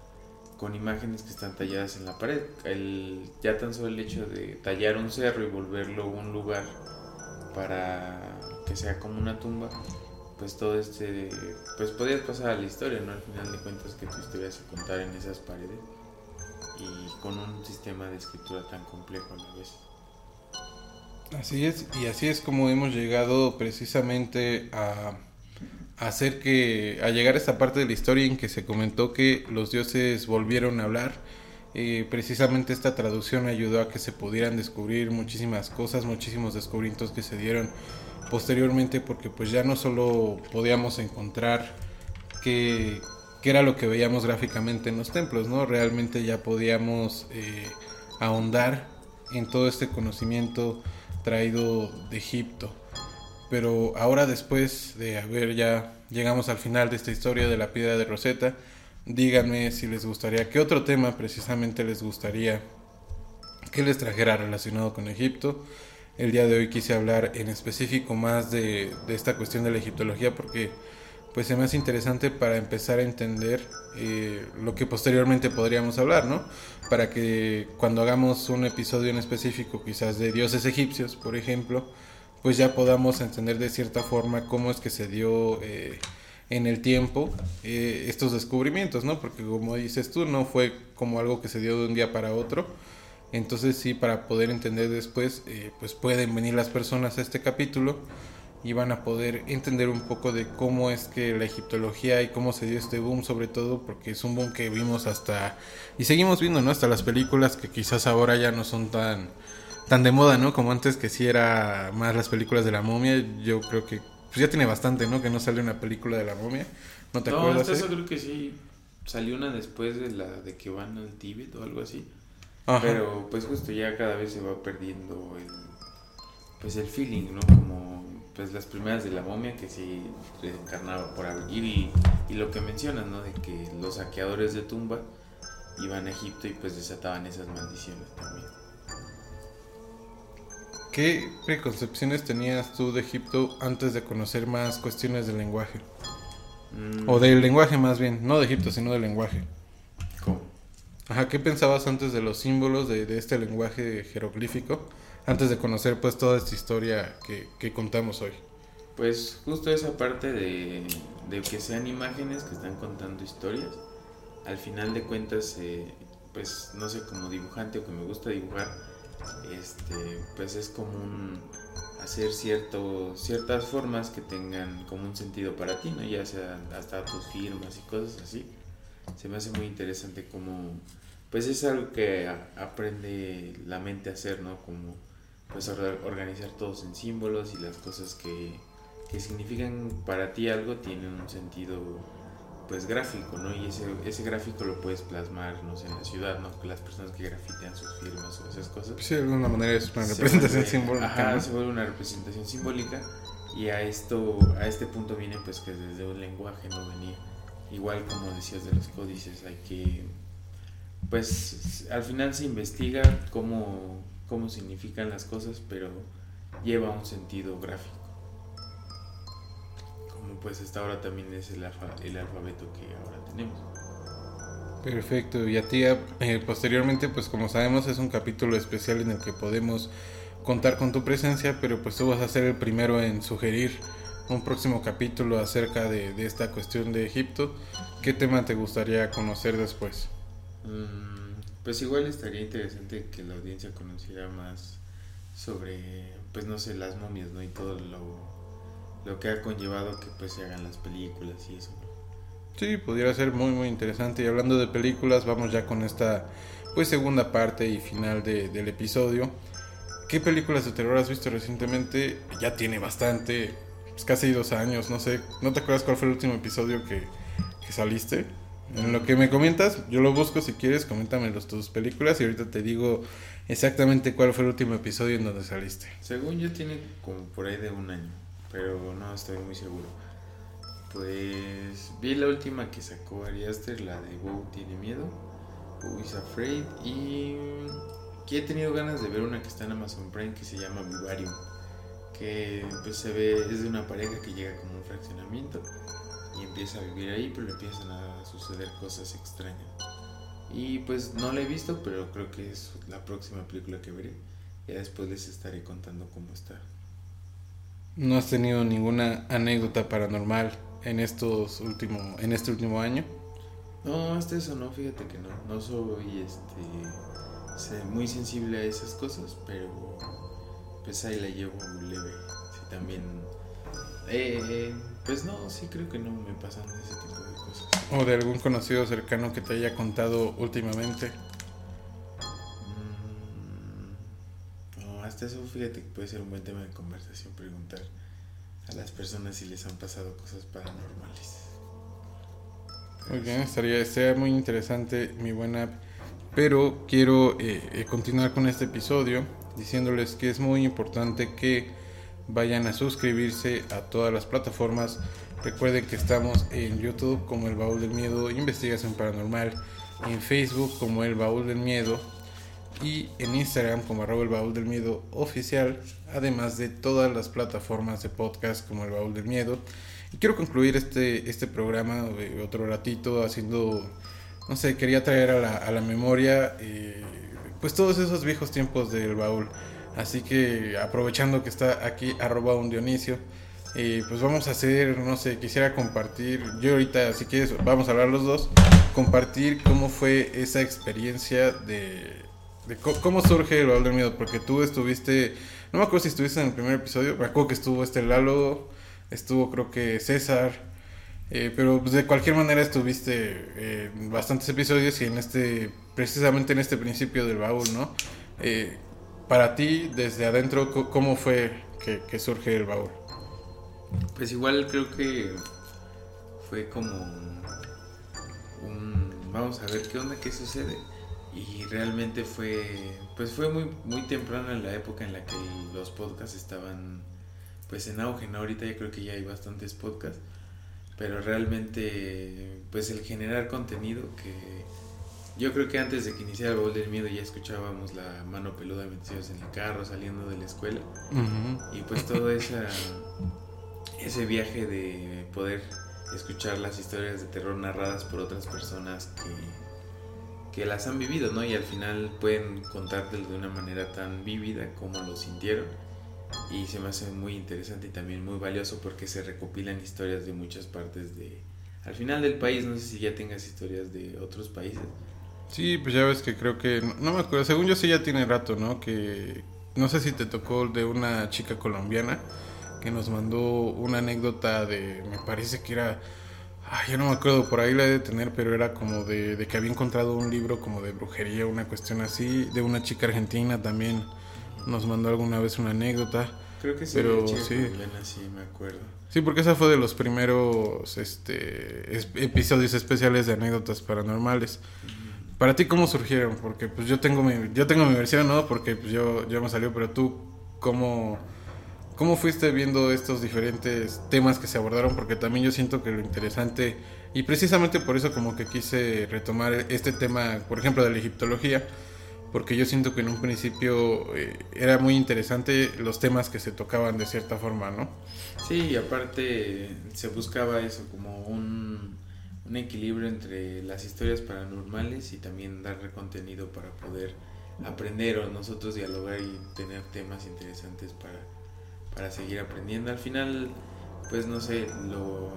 con imágenes que están talladas en la pared. El, ya tan solo el hecho de tallar un cerro y volverlo un lugar para que sea como una tumba, pues todo este, pues podías pasar a la historia, ¿no? Al final de cuentas que tu historia se contara en esas paredes y con un sistema de escritura tan complejo a la vez. Así es, y así es como hemos llegado precisamente a, a hacer que, a llegar a esta parte de la historia en que se comentó que los dioses volvieron a hablar. Eh, precisamente esta traducción ayudó a que se pudieran descubrir muchísimas cosas, muchísimos descubrimientos que se dieron posteriormente, porque pues ya no solo podíamos encontrar qué, qué era lo que veíamos gráficamente en los templos, ¿no? Realmente ya podíamos eh, ahondar en todo este conocimiento traído de Egipto. Pero ahora, después de haber ya llegamos al final de esta historia de la piedra de Rosetta, díganme si les gustaría, qué otro tema precisamente les gustaría que les trajera relacionado con Egipto. El día de hoy quise hablar en específico más de, de esta cuestión de la egiptología, porque pues se me hace interesante para empezar a entender eh, lo que posteriormente podríamos hablar, ¿no? Para que cuando hagamos un episodio en específico, quizás de dioses egipcios, por ejemplo, pues ya podamos entender de cierta forma cómo es que se dio eh, en el tiempo eh, estos descubrimientos, ¿no? Porque como dices tú, no fue como algo que se dio de un día para otro. Entonces sí, para poder entender después, eh, pues pueden venir las personas a este capítulo y van a poder entender un poco de cómo es que la egiptología y cómo se dio este boom, sobre todo porque es un boom que vimos hasta, y seguimos viendo, ¿no? Hasta las películas que quizás ahora ya no son tan, tan de moda, ¿no? Como antes, que sí era más las películas de la momia. Yo creo que pues ya tiene bastante, ¿no? Que no sale una película de la momia. ¿No te no, acuerdas? No, eso creo que sí. Salió una después de la de que van al Tíbet o algo así. Ajá. Pero pues justo ya cada vez se va perdiendo el, pues el feeling, ¿no? Como pues las primeras de la momia, que sí reencarnaba por abrir, y, y lo que mencionas, ¿no? De que los saqueadores de tumba iban a Egipto y pues desataban esas maldiciones también. ¿Qué preconcepciones tenías tú de Egipto antes de conocer más cuestiones del lenguaje? Mm. O del lenguaje más bien, no de Egipto, sino del lenguaje. ¿Cómo? Ajá, ¿qué pensabas antes de los símbolos de, de este lenguaje jeroglífico? Antes de conocer pues toda esta historia que, que contamos hoy. Pues justo esa parte de, de que sean imágenes que están contando historias. Al final de cuentas, eh, pues no sé, como dibujante o que me gusta dibujar, este, pues es común hacer cierto, ciertas formas que tengan como un sentido para ti, ¿no? Ya sea hasta tus firmas y cosas así. Se me hace muy interesante como, pues es algo que a, aprende la mente a hacer, ¿no? Como pues organizar todos en símbolos y las cosas que, que significan para ti algo tienen un sentido pues gráfico, ¿no? Y ese, ese gráfico lo puedes plasmar, no sé, en la ciudad, ¿no? Que las personas que grafitean sus firmas o esas cosas. Sí, de alguna manera es una representación vuelve, simbólica. Ajá, ¿no? se vuelve una representación simbólica y a esto, a este punto viene pues que desde un lenguaje no venía. Igual como decías de los códices, hay que, pues al final se investiga cómo, cómo significan las cosas, pero lleva un sentido gráfico. Pues esta ahora también es el, alfa, el alfabeto que ahora tenemos. Perfecto, y a ti eh, posteriormente, pues como sabemos es un capítulo especial en el que podemos contar con tu presencia, pero pues tú vas a ser el primero en sugerir un próximo capítulo acerca de, de esta cuestión de Egipto. ¿Qué tema te gustaría conocer después? Mm, pues igual estaría interesante que la audiencia conociera más sobre, pues no sé, las momias, ¿no? Y todo lo... lo que ha conllevado que pues se hagan las películas y eso. Sí, pudiera ser muy muy interesante. Y hablando de películas, vamos ya con esta pues segunda parte y final de, del episodio. ¿Qué películas de terror has visto recientemente? Ya tiene bastante, pues casi dos años, no sé. ¿No te acuerdas cuál fue el último episodio que, que saliste? En lo que me comentas, yo lo busco si quieres, coméntame los, tus películas y ahorita te digo exactamente cuál fue el último episodio en donde saliste. Según yo tiene como por ahí de un año, pero no estoy muy seguro. Pues vi la última que sacó Ari Aster, la de Beau tiene miedo, Beau is Afraid, y que he tenido ganas de ver una que está en Amazon Prime que se llama Vivarium, que pues se ve, es de una pareja que llega como un fraccionamiento y empieza a vivir ahí, pero le empiezan a suceder cosas extrañas. Y pues no la he visto, pero creo que es la próxima película que veré. Ya después les estaré contando cómo está. ¿No has tenido ninguna anécdota paranormal en estos último, en este último año? No, hasta eso no, fíjate que no. No soy este muy sensible a esas cosas, pero pues ahí la llevo leve. Sí, también. Eh, pues no, sí creo que no me pasan ese tipo de cosas. ¿O de algún conocido cercano que te haya contado últimamente? No, hasta eso fíjate que puede ser un buen tema de conversación, preguntar a las personas si les han pasado cosas paranormales. Muy bien, estaría, estaría muy interesante, mi buena. Pero quiero eh, continuar con este episodio diciéndoles que es muy importante que vayan a suscribirse a todas las plataformas. Recuerden que estamos en YouTube como El Baúl del Miedo, Investigación Paranormal, en Facebook como El Baúl del Miedo y en Instagram como arroba El Baúl del Miedo oficial, además de todas las plataformas de podcast como El Baúl del Miedo. Y quiero concluir este, este programa eh, otro ratito haciendo, no sé, quería traer a la, a la memoria eh, pues todos esos viejos tiempos del baúl. Así que aprovechando que está aquí arroba un Dionisio, eh, pues vamos a hacer, no sé, quisiera compartir, yo ahorita si quieres vamos a hablar los dos, compartir cómo fue esa experiencia de, de co- cómo surge el baúl del miedo, porque tú estuviste, no me acuerdo si estuviste en el primer episodio, me acuerdo que estuvo este Lalo, estuvo creo que César, eh, pero pues de cualquier manera estuviste eh, en bastantes episodios y en este, precisamente en este principio del baúl, ¿no? Eh, para ti, desde adentro, ¿cómo fue que, que surge el baúl? Pues igual creo que fue como un vamos a ver qué onda, qué sucede, y realmente fue pues fue muy muy temprano en la época en la que los podcasts estaban pues en auge, ¿no? Ahorita ya creo que ya hay bastantes podcasts, pero realmente pues el generar contenido, que yo creo que antes de que iniciara el Baúl del Miedo ya escuchábamos la Mano Peluda metidos en el carro saliendo de la escuela. Uh-huh. Y pues todo esa, ese viaje de poder escuchar las historias de terror narradas por otras personas que, que las han vivido, ¿no? Y al final pueden contártelo de una manera tan vívida como lo sintieron. Y se me hace muy interesante y también muy valioso porque se recopilan historias de muchas partes de, al final del país. No sé si ya tengas historias de otros países, Sí, pues ya ves que creo que, no, no me acuerdo, según yo sí ya tiene rato, ¿no? Que no sé si te tocó de una chica colombiana que nos mandó una anécdota de, me parece que era, ay, yo no me acuerdo, por ahí la he de tener, pero era como de, de que había encontrado un libro como de brujería, una cuestión así, de una chica argentina también nos mandó alguna vez una anécdota. Creo que sí, pero chica sí. colombiana, sí, me acuerdo. Sí, porque esa fue de los primeros este, es, episodios especiales de anécdotas paranormales. Uh-huh. Para ti, ¿cómo surgieron? Porque pues yo tengo mi, yo tengo mi versión, ¿no? Porque pues yo, yo me salió, pero tú, ¿cómo, ¿cómo fuiste viendo estos diferentes temas que se abordaron? Porque también yo siento que lo interesante, y precisamente por eso como que quise retomar este tema, por ejemplo, de la egiptología, porque yo siento que en un principio eh, era muy interesante los temas que se tocaban de cierta forma, ¿no? Sí, y aparte se buscaba eso, como un, un equilibrio entre las historias paranormales y también darle contenido para poder aprender o nosotros dialogar y tener temas interesantes para, para seguir aprendiendo. Al final, pues no sé, lo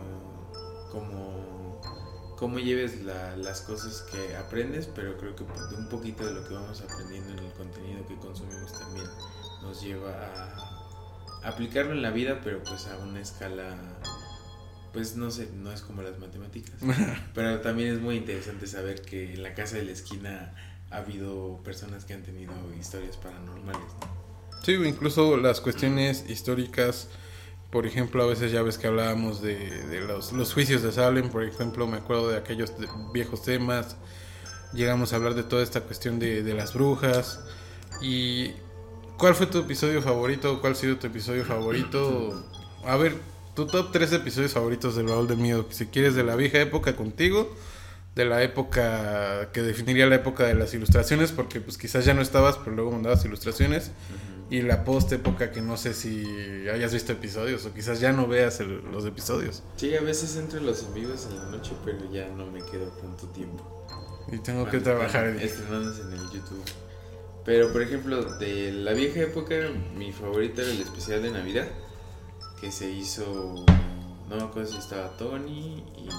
como cómo lleves la, las cosas que aprendes, pero creo que un poquito de lo que vamos aprendiendo en el contenido que consumimos también nos lleva a aplicarlo en la vida, pero pues a una escala, pues no sé, no es como las matemáticas, pero también es muy interesante saber que en la casa de la esquina ha habido personas que han tenido historias paranormales, ¿no? Sí, incluso las cuestiones históricas, por ejemplo, a veces ya ves que hablábamos de, de los, los juicios de Salem, por ejemplo, me acuerdo de aquellos de, viejos temas, llegamos a hablar de toda esta cuestión de, de las brujas. Y ¿cuál fue tu episodio favorito? ¿Cuál ha sido tu episodio favorito? A ver, tu top tres episodios favoritos del Baúl del Miedo. Si quieres, de la vieja época contigo, de la época que definiría la época de las ilustraciones, porque pues quizás ya no estabas, pero luego mandabas ilustraciones. Uh-huh. Y la post época, que no sé si hayas visto episodios o quizás ya no veas el, los episodios. Sí, a veces entro en los en vivos en la noche, pero ya no me quedo tanto tiempo. Y tengo bueno, que trabajar en estrenándose en el YouTube. Pero por ejemplo, de la vieja época, mi favorito era el especial de Navidad, que se hizo, no me acuerdo si estaba Tony y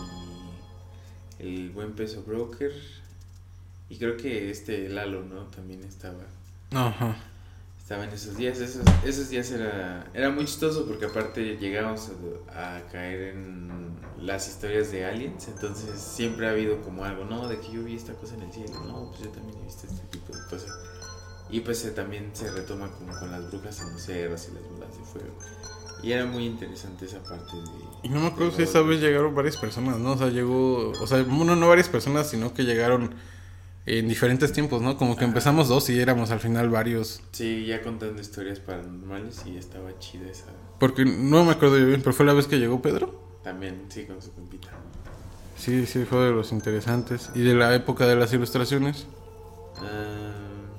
el buen Peso Broker, y creo que este Lalo, ¿no? También estaba. Ajá. Estaba en esos días, esos, esos días era, era muy chistoso porque aparte llegábamos a, a caer en las historias de aliens, entonces siempre ha habido como algo, no, de que yo vi esta cosa en el cielo, no, pues yo también he visto este tipo de cosas. Y pues eh, también se retoma como con las brujas en los cerros y las bolas de fuego. Y era muy interesante esa parte de... Y no me acuerdo si esa vez llegaron varias personas, ¿no? O sea, llegó... O sea, no, no varias personas, sino que llegaron en diferentes tiempos, ¿no? Como que Ajá. empezamos dos y éramos al final varios. Sí, ya contando historias paranormales y estaba chida esa... Porque no me acuerdo yo bien, pero fue la vez que llegó Pedro. También, sí, con su compita. Sí, sí, fue de los interesantes. ¿Y de la época de las ilustraciones? Ah...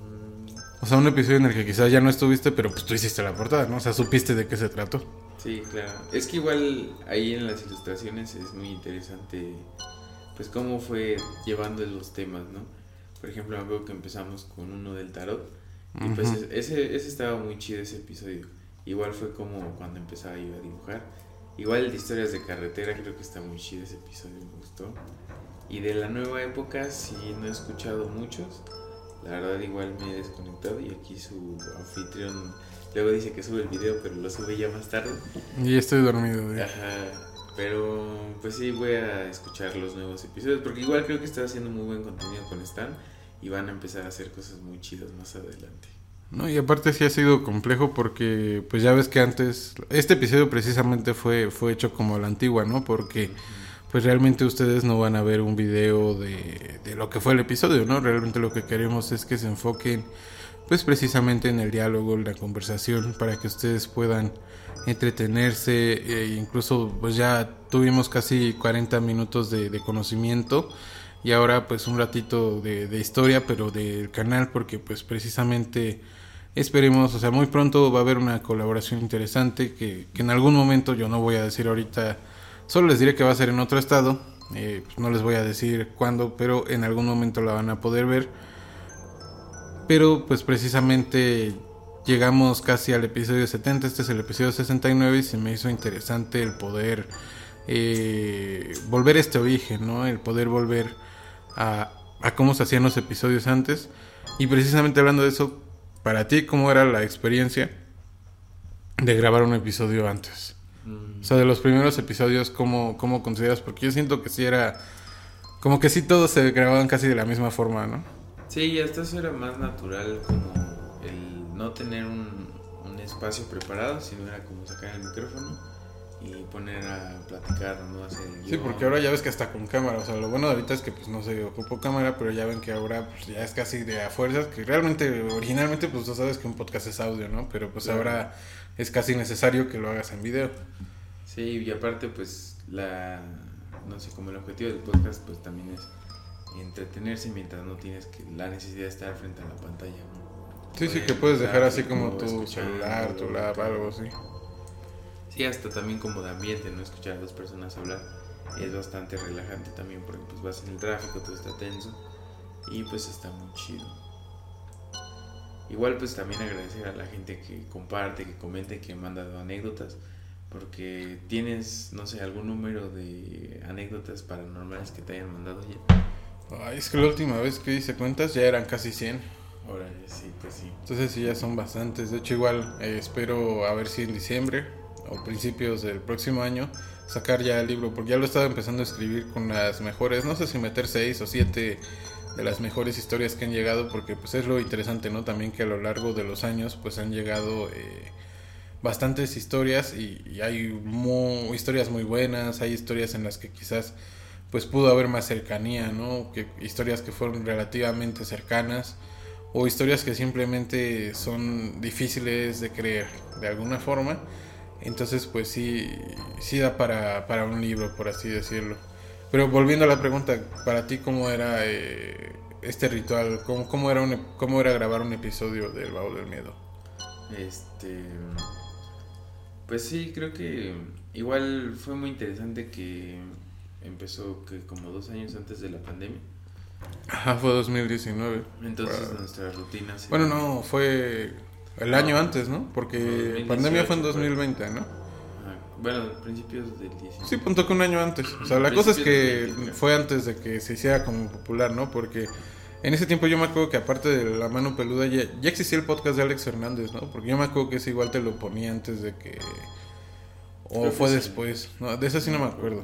O sea, un episodio en el que quizás ya no estuviste, pero pues tú hiciste la portada, ¿no? O sea, supiste de qué se trató. Sí, claro. Es que igual ahí en las ilustraciones es muy interesante, pues cómo fue llevando los temas, ¿no? Por ejemplo, me acuerdo que empezamos con uno del tarot y uh-huh. pues ese, ese estaba muy chido ese episodio. Igual fue como cuando empezaba yo a dibujar. Igual el de historias de carretera creo que está muy chido ese episodio, me gustó. Y de la nueva época sí no he escuchado muchos. La verdad igual me he desconectado y aquí su anfitrión luego dice que sube el video, pero lo sube ya más tarde. Y estoy dormido. ¿eh? Ajá, pero pues sí voy a escuchar los nuevos episodios porque igual creo que está haciendo muy buen contenido con Stan y van a empezar a hacer cosas muy chidas más adelante. No, y aparte sí ha sido complejo porque pues ya ves que antes, este episodio precisamente fue, fue hecho como a la antigua, ¿no? Porque... Uh-huh. Pues realmente ustedes no van a ver un video de, de lo que fue el episodio, ¿no? Realmente lo que queremos es que se enfoquen pues precisamente en el diálogo, en la conversación, para que ustedes puedan entretenerse. E incluso pues ya tuvimos casi cuarenta minutos de, de conocimiento y ahora pues un ratito de, de historia, pero del canal, porque pues precisamente esperemos, o sea, muy pronto va a haber una colaboración interesante que, que en algún momento, yo no voy a decir ahorita. Solo les diré que va a ser en otro estado, eh, pues no les voy a decir cuándo, pero en algún momento la van a poder ver. Pero pues precisamente llegamos casi al episodio setenta, este es el episodio sesenta y nueve y se me hizo interesante el poder eh, volver a este origen, ¿no? El poder volver a a cómo se hacían los episodios antes. Y precisamente hablando de eso, para ti, ¿cómo era la experiencia de grabar un episodio antes? Mm. O sea, de los primeros episodios, ¿cómo, cómo consideras? Porque yo siento que sí era... Como que sí todos se grababan casi de la misma forma, ¿no? Sí, hasta eso era más natural, como el no tener un, un espacio preparado, sino era como sacar el micrófono y poner a platicar, ¿no? Hacer el sí, porque ahora ya ves que hasta con cámara, o sea, lo bueno de ahorita es que pues no se ocupó cámara, pero ya ven que ahora pues ya es casi de a fuerzas, que realmente, originalmente pues tú sabes que un podcast es audio, ¿no? Pero pues claro, ahora es casi necesario que lo hagas en video. Sí, y aparte pues la... no sé, como el objetivo del podcast pues también es entretenerse mientras no tienes que la necesidad de estar frente a la pantalla, ¿no? Sí, sí, que puedes dejar así como tu celular, tu lap, algo así. Sí, hasta también como de ambiente, ¿no? Escuchar a dos personas hablar es bastante relajante también, porque pues vas en el tráfico, todo está tenso y pues está muy chido. Igual pues también agradecer a la gente que comparte, que comenta, que manda anécdotas, porque tienes, no sé, algún número de anécdotas paranormales que te hayan mandado ya. Ay, es que la última vez que hice cuentas ya eran casi cien. Órale, sí, pues sí. Entonces sí, ya son bastantes. De hecho, igual eh, espero a ver si en diciembre o principios del próximo año sacar ya el libro, porque ya lo estaba empezando a escribir con las mejores, no sé si meter seis o siete de las mejores historias que han llegado, porque pues es lo interesante, ¿no? También que a lo largo de los años pues han llegado... Eh, bastantes historias y, y hay muy, historias muy buenas, hay historias en las que quizás pues pudo haber más cercanía, ¿no? Que historias que fueron relativamente cercanas o historias que simplemente son difíciles de creer de alguna forma. Entonces pues sí, sí da para, para un libro, por así decirlo. Pero volviendo a la pregunta, para ti, ¿cómo era eh, este ritual? ¿Cómo, cómo, era un, ¿Cómo era grabar un episodio del Baúl del Miedo? Este... Pues sí, creo que igual fue muy interesante que empezó que como dos años antes de la pandemia. Ajá, fue dos mil diecinueve. Entonces wow. Nuestra rutina se... Bueno, no, fue el no, año antes, ¿no? Porque la pandemia fue en dos mil veinte, ¿no? Ajá. Bueno, principios del diecinueve. Sí, punto que un año antes. O sea, la cosa es que fue antes de que se hiciera como popular, ¿no? Porque... En ese tiempo yo me acuerdo que aparte de La Mano Peluda ya, ya existía el podcast de Alex Fernández, ¿no? Porque yo me acuerdo que ese igual te lo ponía antes de que... O Creo fue después. Sí. No, de eso sí no me acuerdo.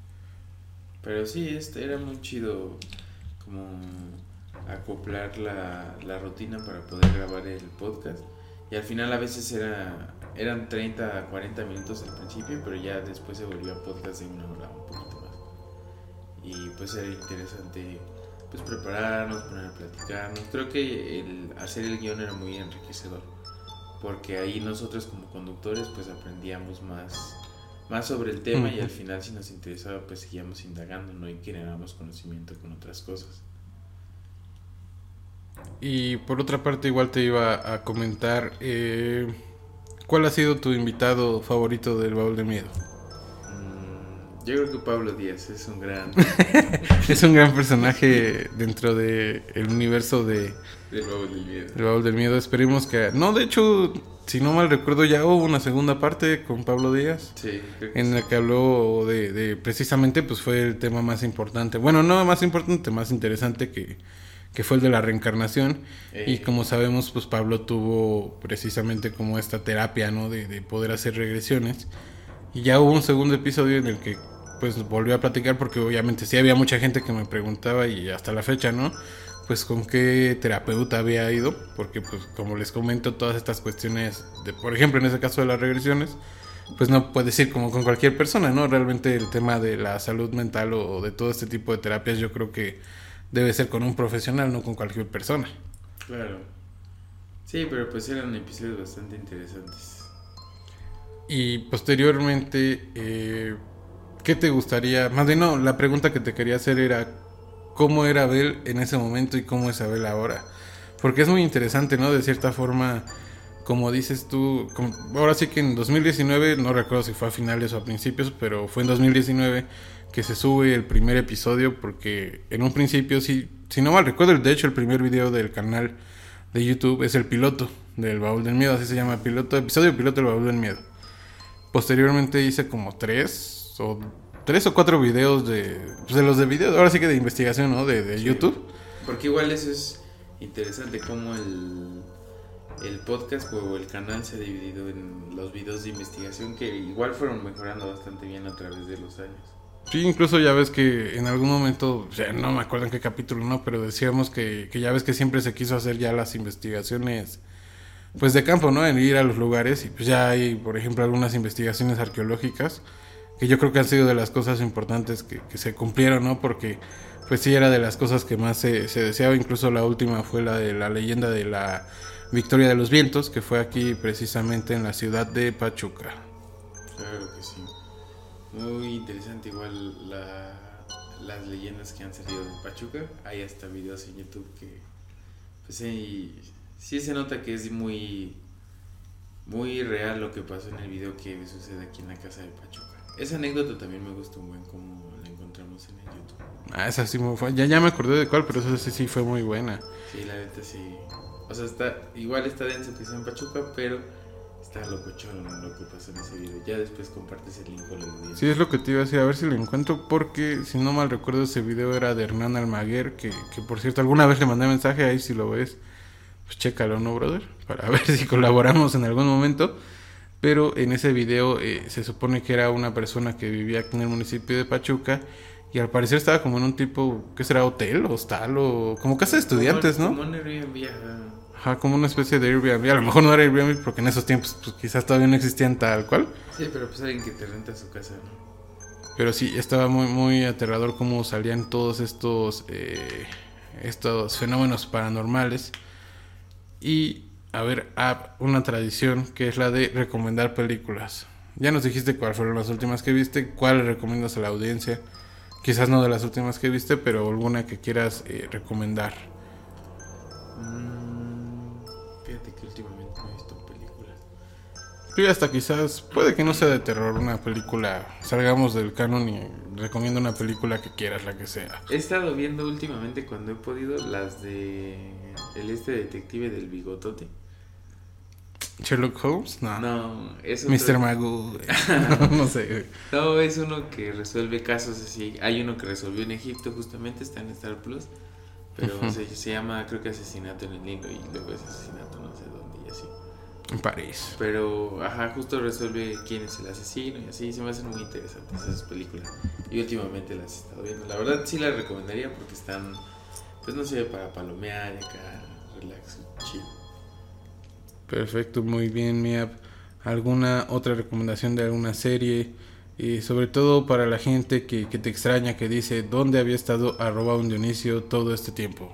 Pero sí, este era muy chido como acoplar la, la rutina para poder grabar el podcast. Y al final a veces era eran treinta a cuarenta minutos al principio, pero ya después se volvió un podcast de una hora, un poquito más. Y pues era interesante... pues prepararnos, poner a platicarnos. Creo que el hacer el guión era muy enriquecedor, porque ahí nosotros como conductores pues aprendíamos más, más sobre el tema, uh-huh. Y al final si nos interesaba pues seguíamos indagando, ¿no? Y generábamos conocimiento con otras cosas. Y por otra parte igual te iba a comentar, eh, ¿cuál ha sido tu invitado favorito del Baúl del Miedo? Yo creo que Pablo Díaz es un gran... es un gran personaje dentro de el universo de... del Baúl del Miedo. El Baúl del Miedo. Esperemos que... No, de hecho, si no mal recuerdo, ya hubo una segunda parte con Pablo Díaz. Sí, creo que en sí. la que habló de, de... Precisamente, pues fue el tema más importante. Bueno, no más importante, más interesante que... que fue el de la reencarnación. Eh. Y como sabemos, pues Pablo tuvo precisamente como esta terapia, ¿no? De, de poder hacer regresiones. Y ya hubo un segundo episodio en el que pues volvió a platicar, porque obviamente sí había mucha gente que me preguntaba, y hasta la fecha, ¿no? Pues con qué terapeuta había ido, porque pues como les comento, todas estas cuestiones de, por ejemplo, en ese caso de las regresiones, pues no puedes ir como con cualquier persona, ¿no? Realmente el tema de la salud mental o de todo este tipo de terapias yo creo que debe ser con un profesional, no con cualquier persona. Claro. Sí, pero pues eran episodios bastante interesantes. Y posteriormente, eh, ¿qué te gustaría? Más bien no, la pregunta que te quería hacer era ¿cómo era Abel en ese momento y cómo es Abel ahora? Porque es muy interesante, ¿no? De cierta forma, como dices tú, como, ahora sí que en dos mil diecinueve, no recuerdo si fue a finales o a principios, pero fue en dos mil diecinueve que se sube el primer episodio, porque en un principio, si, si no mal recuerdo, de hecho el primer video del canal de YouTube es el piloto del Baúl del Miedo, así se llama, piloto, episodio piloto del Baúl del Miedo. Posteriormente hice como tres o tres o cuatro videos de, pues de los de videos, ahora sí que de investigación, ¿no? De, de sí. YouTube. Porque igual eso es interesante, como el, el podcast o el canal se ha dividido en los videos de investigación que igual fueron mejorando bastante bien a través de los años. Sí, incluso ya ves que en algún momento, o sea, no me acuerdo en qué capítulo, no, pero decíamos que, que ya ves que siempre se quiso hacer ya las investigaciones, pues de campo, ¿no? En ir a los lugares, y pues ya hay, por ejemplo, algunas investigaciones arqueológicas que yo creo que han sido de las cosas importantes que, que se cumplieron, ¿no? Porque pues sí era de las cosas que más se, se deseaba. Incluso la última fue la de la leyenda de la Victoria de los Vientos, que fue aquí precisamente en la ciudad de Pachuca. Claro que sí. Muy interesante igual la, las leyendas que han salido de Pachuca. Hay hasta videos en YouTube que pues sí, sí se nota que es muy muy real lo que pasó en el video que sucede aquí en la casa de Pachuca. Esa anécdota también me gustó un buen como la encontramos en el YouTube. Ah, esa sí me fue, ya, ya me acordé de cuál, pero esa sí, sí fue muy buena. Sí, la neta sí. O sea, está igual está denso que sea en Pachuca, pero está locochón lo que pasó en ese video. Ya después compartes el link con la audiencia. Sí, es lo que te iba a decir, a ver si lo encuentro, porque si no mal recuerdo ese video era de Hernán Almaguer, que, que por cierto alguna vez le mandé mensaje, ahí si lo ves, pues chécalo, ¿no, brother? Para ver si colaboramos en algún momento. Pero en ese video eh, se supone que era una persona que vivía aquí en el municipio de Pachuca, y al parecer estaba como en un tipo, ¿qué será? Hotel, hostal o como casa de estudiantes, como, ¿no? Como un Airbnb, ajá. Ajá, como una especie de Airbnb. A lo mejor no era Airbnb porque en esos tiempos pues quizás todavía no existían tal cual. Sí, pero pues alguien que te renta su casa, ¿no? Pero sí, estaba muy muy aterrador cómo salían todos estos eh, estos fenómenos paranormales. Y a ver, ah, una tradición que es la de recomendar películas. Ya nos dijiste cuáles fueron las últimas que viste, cuál le recomiendas a la audiencia. Quizás no de las últimas que viste, pero alguna que quieras eh, recomendar. Mm, fíjate que últimamente no he visto películas. Sí, hasta quizás, puede que no sea de terror, una película, salgamos del canon y recomiendo una película que quieras, la que sea. He estado viendo últimamente cuando he podido las de el este detective del bigotote. ¿Sherlock Holmes? No. No, es otro... mister Magoo. No sé. No, es uno que resuelve casos así. Hay uno que resolvió en Egipto justamente, está en Star Plus. Pero uh-huh. se, se llama, creo que Asesinato en el Nilo, y luego es Asesinato no sé dónde y así. En París. Pero, ajá, justo resuelve quién es el asesino y así. Se me hacen muy interesantes esas películas. Y últimamente las he estado viendo. La verdad sí las recomendaría porque están, pues no sé, para palomear y acá, relax, chill. Perfecto, muy bien, Miap. ¿Alguna otra recomendación de alguna serie? Y sobre todo para la gente que, que te extraña, que dice, ¿dónde había estado arroba un Dionisio todo este tiempo?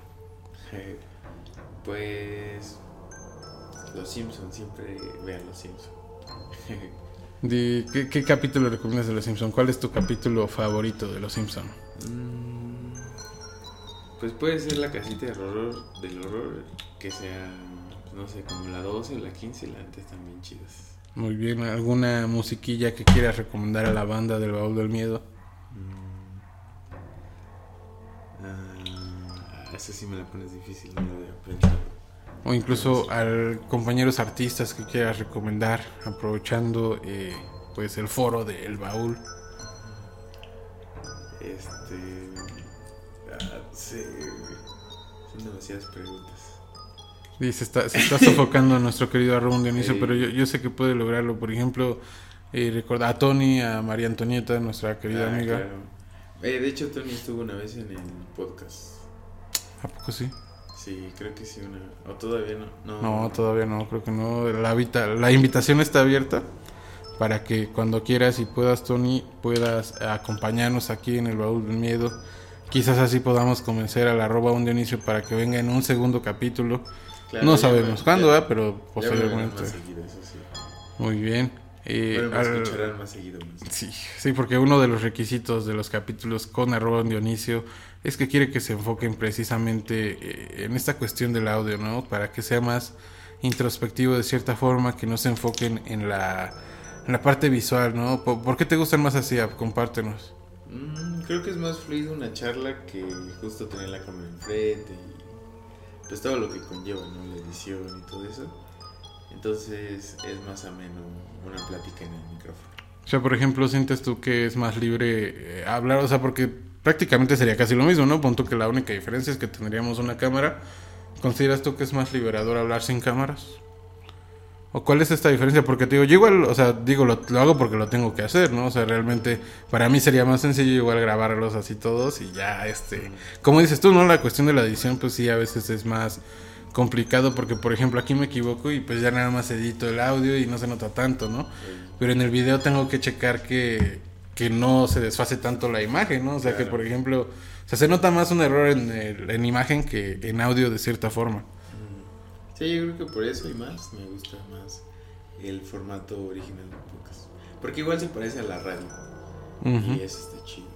Pues... Los Simpsons, siempre vean Los Simpsons. ¿De qué, qué capítulo recomiendas de Los Simpsons? ¿Cuál es tu capítulo favorito de Los Simpsons? Mm, pues puede ser la casita del horror, del horror, que sea, no sé, como la doce o la quince, la antes también chidas. Muy bien, ¿alguna musiquilla que quieras recomendar a la banda del Baúl del Miedo? Mm. Ah, esa sí me la pones difícil, no lo había pensado. O incluso a compañeros artistas que quieras recomendar, aprovechando eh, pues el foro del Baúl. Este... Ah, sí, son demasiadas preguntas. Y se está, se está sofocando a nuestro querido Arroba Dionisio, sí. Pero yo, yo sé que puede lograrlo. Por ejemplo, eh, recordar a Tony, a María Antonieta, nuestra querida ah, amiga. Claro. Eh, de hecho, Tony estuvo una vez en el podcast. ¿A poco sí? Sí, creo que sí, una... ¿O todavía no? No, no todavía no, creo que no. La, habita... la invitación está abierta para que cuando quieras y puedas, Tony, puedas acompañarnos aquí en el Baúl del Miedo. Quizás así podamos convencer al arroba un Dionisio para que venga en un segundo capítulo. Claro, no sabemos cuándo, ¿eh? Pero posiblemente. Más seguido, eso sí. Muy bien. Eh, Pero al... escucharán más seguido. Más. Sí, sí, porque uno de los requisitos de los capítulos con arroba un Dionisio es que quiere que se enfoquen precisamente eh, en esta cuestión del audio, ¿no? Para que sea más introspectivo de cierta forma, que no se enfoquen en la, en la parte visual, ¿no? ¿Por, ¿por qué te gustan más así? Compártenos. Mm, creo que es más fluido una charla que justo tener la cámara enfrente y pues todo lo que conlleva, ¿no? La edición y todo eso. Entonces es más ameno una plática en el micrófono. O sea, por ejemplo, ¿sientes tú que es más libre eh, hablar? O sea, porque prácticamente sería casi lo mismo, ¿no? Punto que la única diferencia es que tendríamos una cámara. ¿Consideras tú que es más liberador hablar sin cámaras? ¿O cuál es esta diferencia? Porque te digo, yo igual, o sea, digo, lo, lo hago porque lo tengo que hacer, ¿no? O sea, realmente para mí sería más sencillo igual grabarlos así todos y ya, este... Como dices tú, ¿no? La cuestión de la edición, pues sí, a veces es más complicado porque, por ejemplo, aquí me equivoco y pues ya nada más edito el audio y no se nota tanto, ¿no? Pero en el video tengo que checar que, que no se desfase tanto la imagen, ¿no? O sea, claro. Que, por ejemplo, o sea, se nota más un error en, el, en imagen que en audio de cierta forma. Sí, yo creo que por eso y más me gusta más el formato original del podcast. Porque igual se parece a la radio. Uh-huh. Y eso está chido.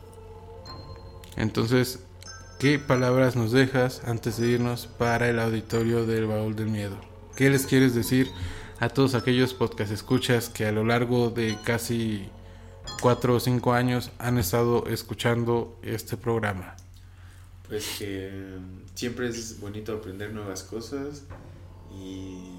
Entonces, ¿qué palabras nos dejas antes de irnos para el auditorio del Baúl del Miedo? ¿Qué les quieres decir a todos aquellos podcast escuchas que a lo largo de casi cuatro o cinco años han estado escuchando este programa? Pues que siempre es bonito aprender nuevas cosas. Y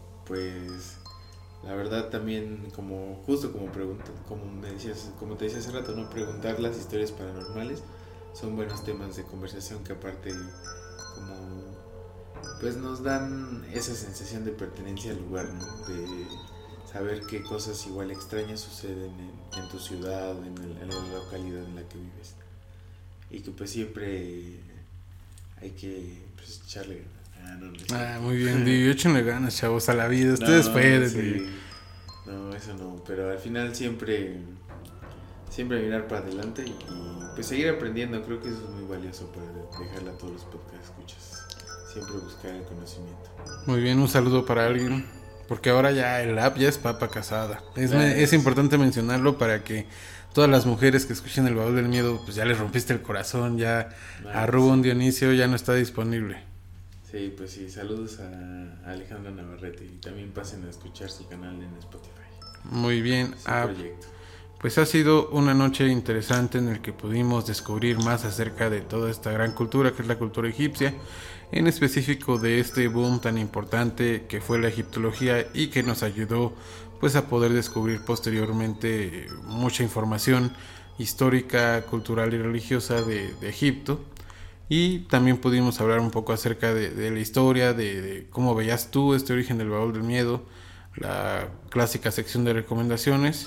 pues la verdad también como justo como pregunta, como me decías, como te decía hace rato, no preguntar las historias paranormales son buenos temas de conversación que aparte como pues nos dan esa sensación de pertenencia al lugar, ¿no? De saber qué cosas igual extrañas suceden en, en tu ciudad, en, el, en la localidad en la que vives, y que pues siempre hay que pues, echarle. Ah, no, no ah, muy bien, Dios, échenle ganas, chavos, a la vida, ustedes no, pueden. Sí. No, eso no, pero al final siempre, siempre mirar para adelante y, y pues seguir aprendiendo, creo que eso es muy valioso para dejarle a todos los podcasts escuchas, siempre buscar el conocimiento. Muy bien, un saludo para alguien, porque ahora ya el app ya es papa casada, es, me, es importante mencionarlo para que todas las mujeres que escuchen el Baúl del Miedo, pues ya les rompiste el corazón, ya nice. A Rubén Dionisio ya no está disponible. Sí, pues sí, saludos a Alejandra Navarrete y también pasen a escuchar su canal en Spotify. Muy bien, ah, pues ha sido una noche interesante en el que pudimos descubrir más acerca de toda esta gran cultura que es la cultura egipcia, en específico de este boom tan importante que fue la egiptología y que nos ayudó pues a poder descubrir posteriormente mucha información histórica, cultural y religiosa de, de Egipto. Y también pudimos hablar un poco acerca de, de la historia, de, de cómo veías tú este origen del Baúl del Miedo, la clásica sección de recomendaciones.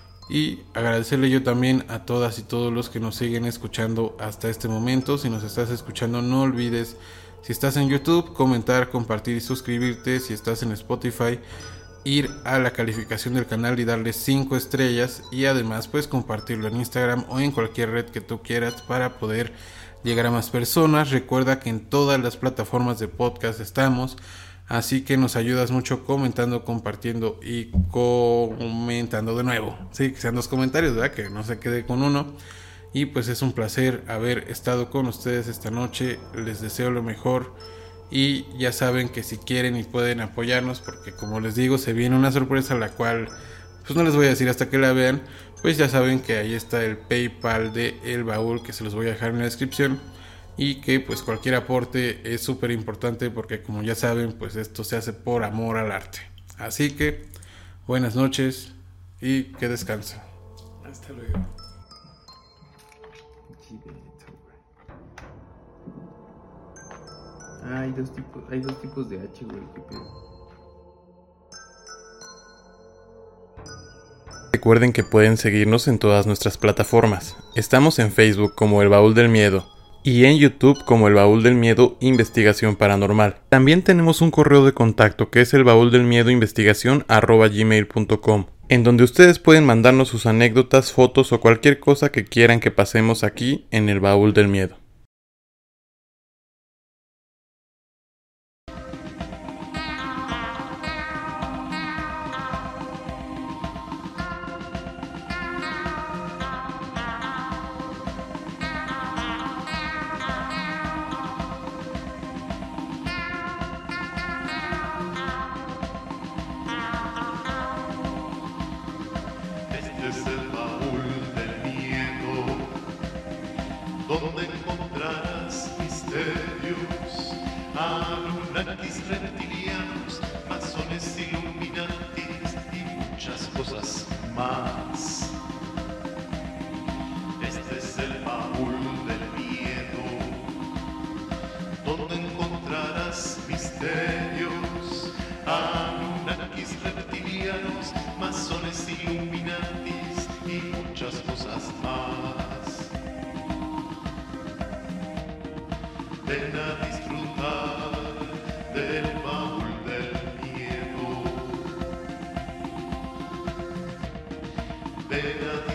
Y agradecerle yo también a todas y todos los que nos siguen escuchando hasta este momento. Si nos estás escuchando, no olvides, si estás en YouTube, comentar, compartir y suscribirte. Si estás en Spotify, ir a la calificación del canal y darle cinco estrellas. Y además, pues compartirlo en Instagram o en cualquier red que tú quieras para poder llegar a más personas. Recuerda que en todas las plataformas de podcast estamos, así que nos ayudas mucho comentando, compartiendo y comentando de nuevo. Sí, que sean dos comentarios, ¿verdad? Que no se quede con uno. Y pues es un placer haber estado con ustedes esta noche. Les deseo lo mejor y ya saben que si quieren y pueden apoyarnos, porque como les digo, se viene una sorpresa la cual pues no les voy a decir hasta que la vean. Pues ya saben que ahí está el PayPal de El Baúl, que se los voy a dejar en la descripción, y que pues cualquier aporte es súper importante porque como ya saben, pues esto se hace por amor al arte. Así que buenas noches y que descansen. Hasta luego. Ah, hay dos tipos, hay dos tipos de H, güey, qué pedo. Recuerden que pueden seguirnos en todas nuestras plataformas. Estamos en Facebook como El Baúl del Miedo y en YouTube como El Baúl del Miedo Investigación Paranormal. También tenemos un correo de contacto que es el baúl del miedo investigación arroba gmail punto com, en donde ustedes pueden mandarnos sus anécdotas, fotos o cualquier cosa que quieran que pasemos aquí en El Baúl del Miedo. Donde encontrarás misterios, anunnakis reptilianos, masones illuminatis y muchas cosas más. Este es el baúl del Illuminatis y muchas cosas más. Ven a disfrutar del baúl del miedo. Ven a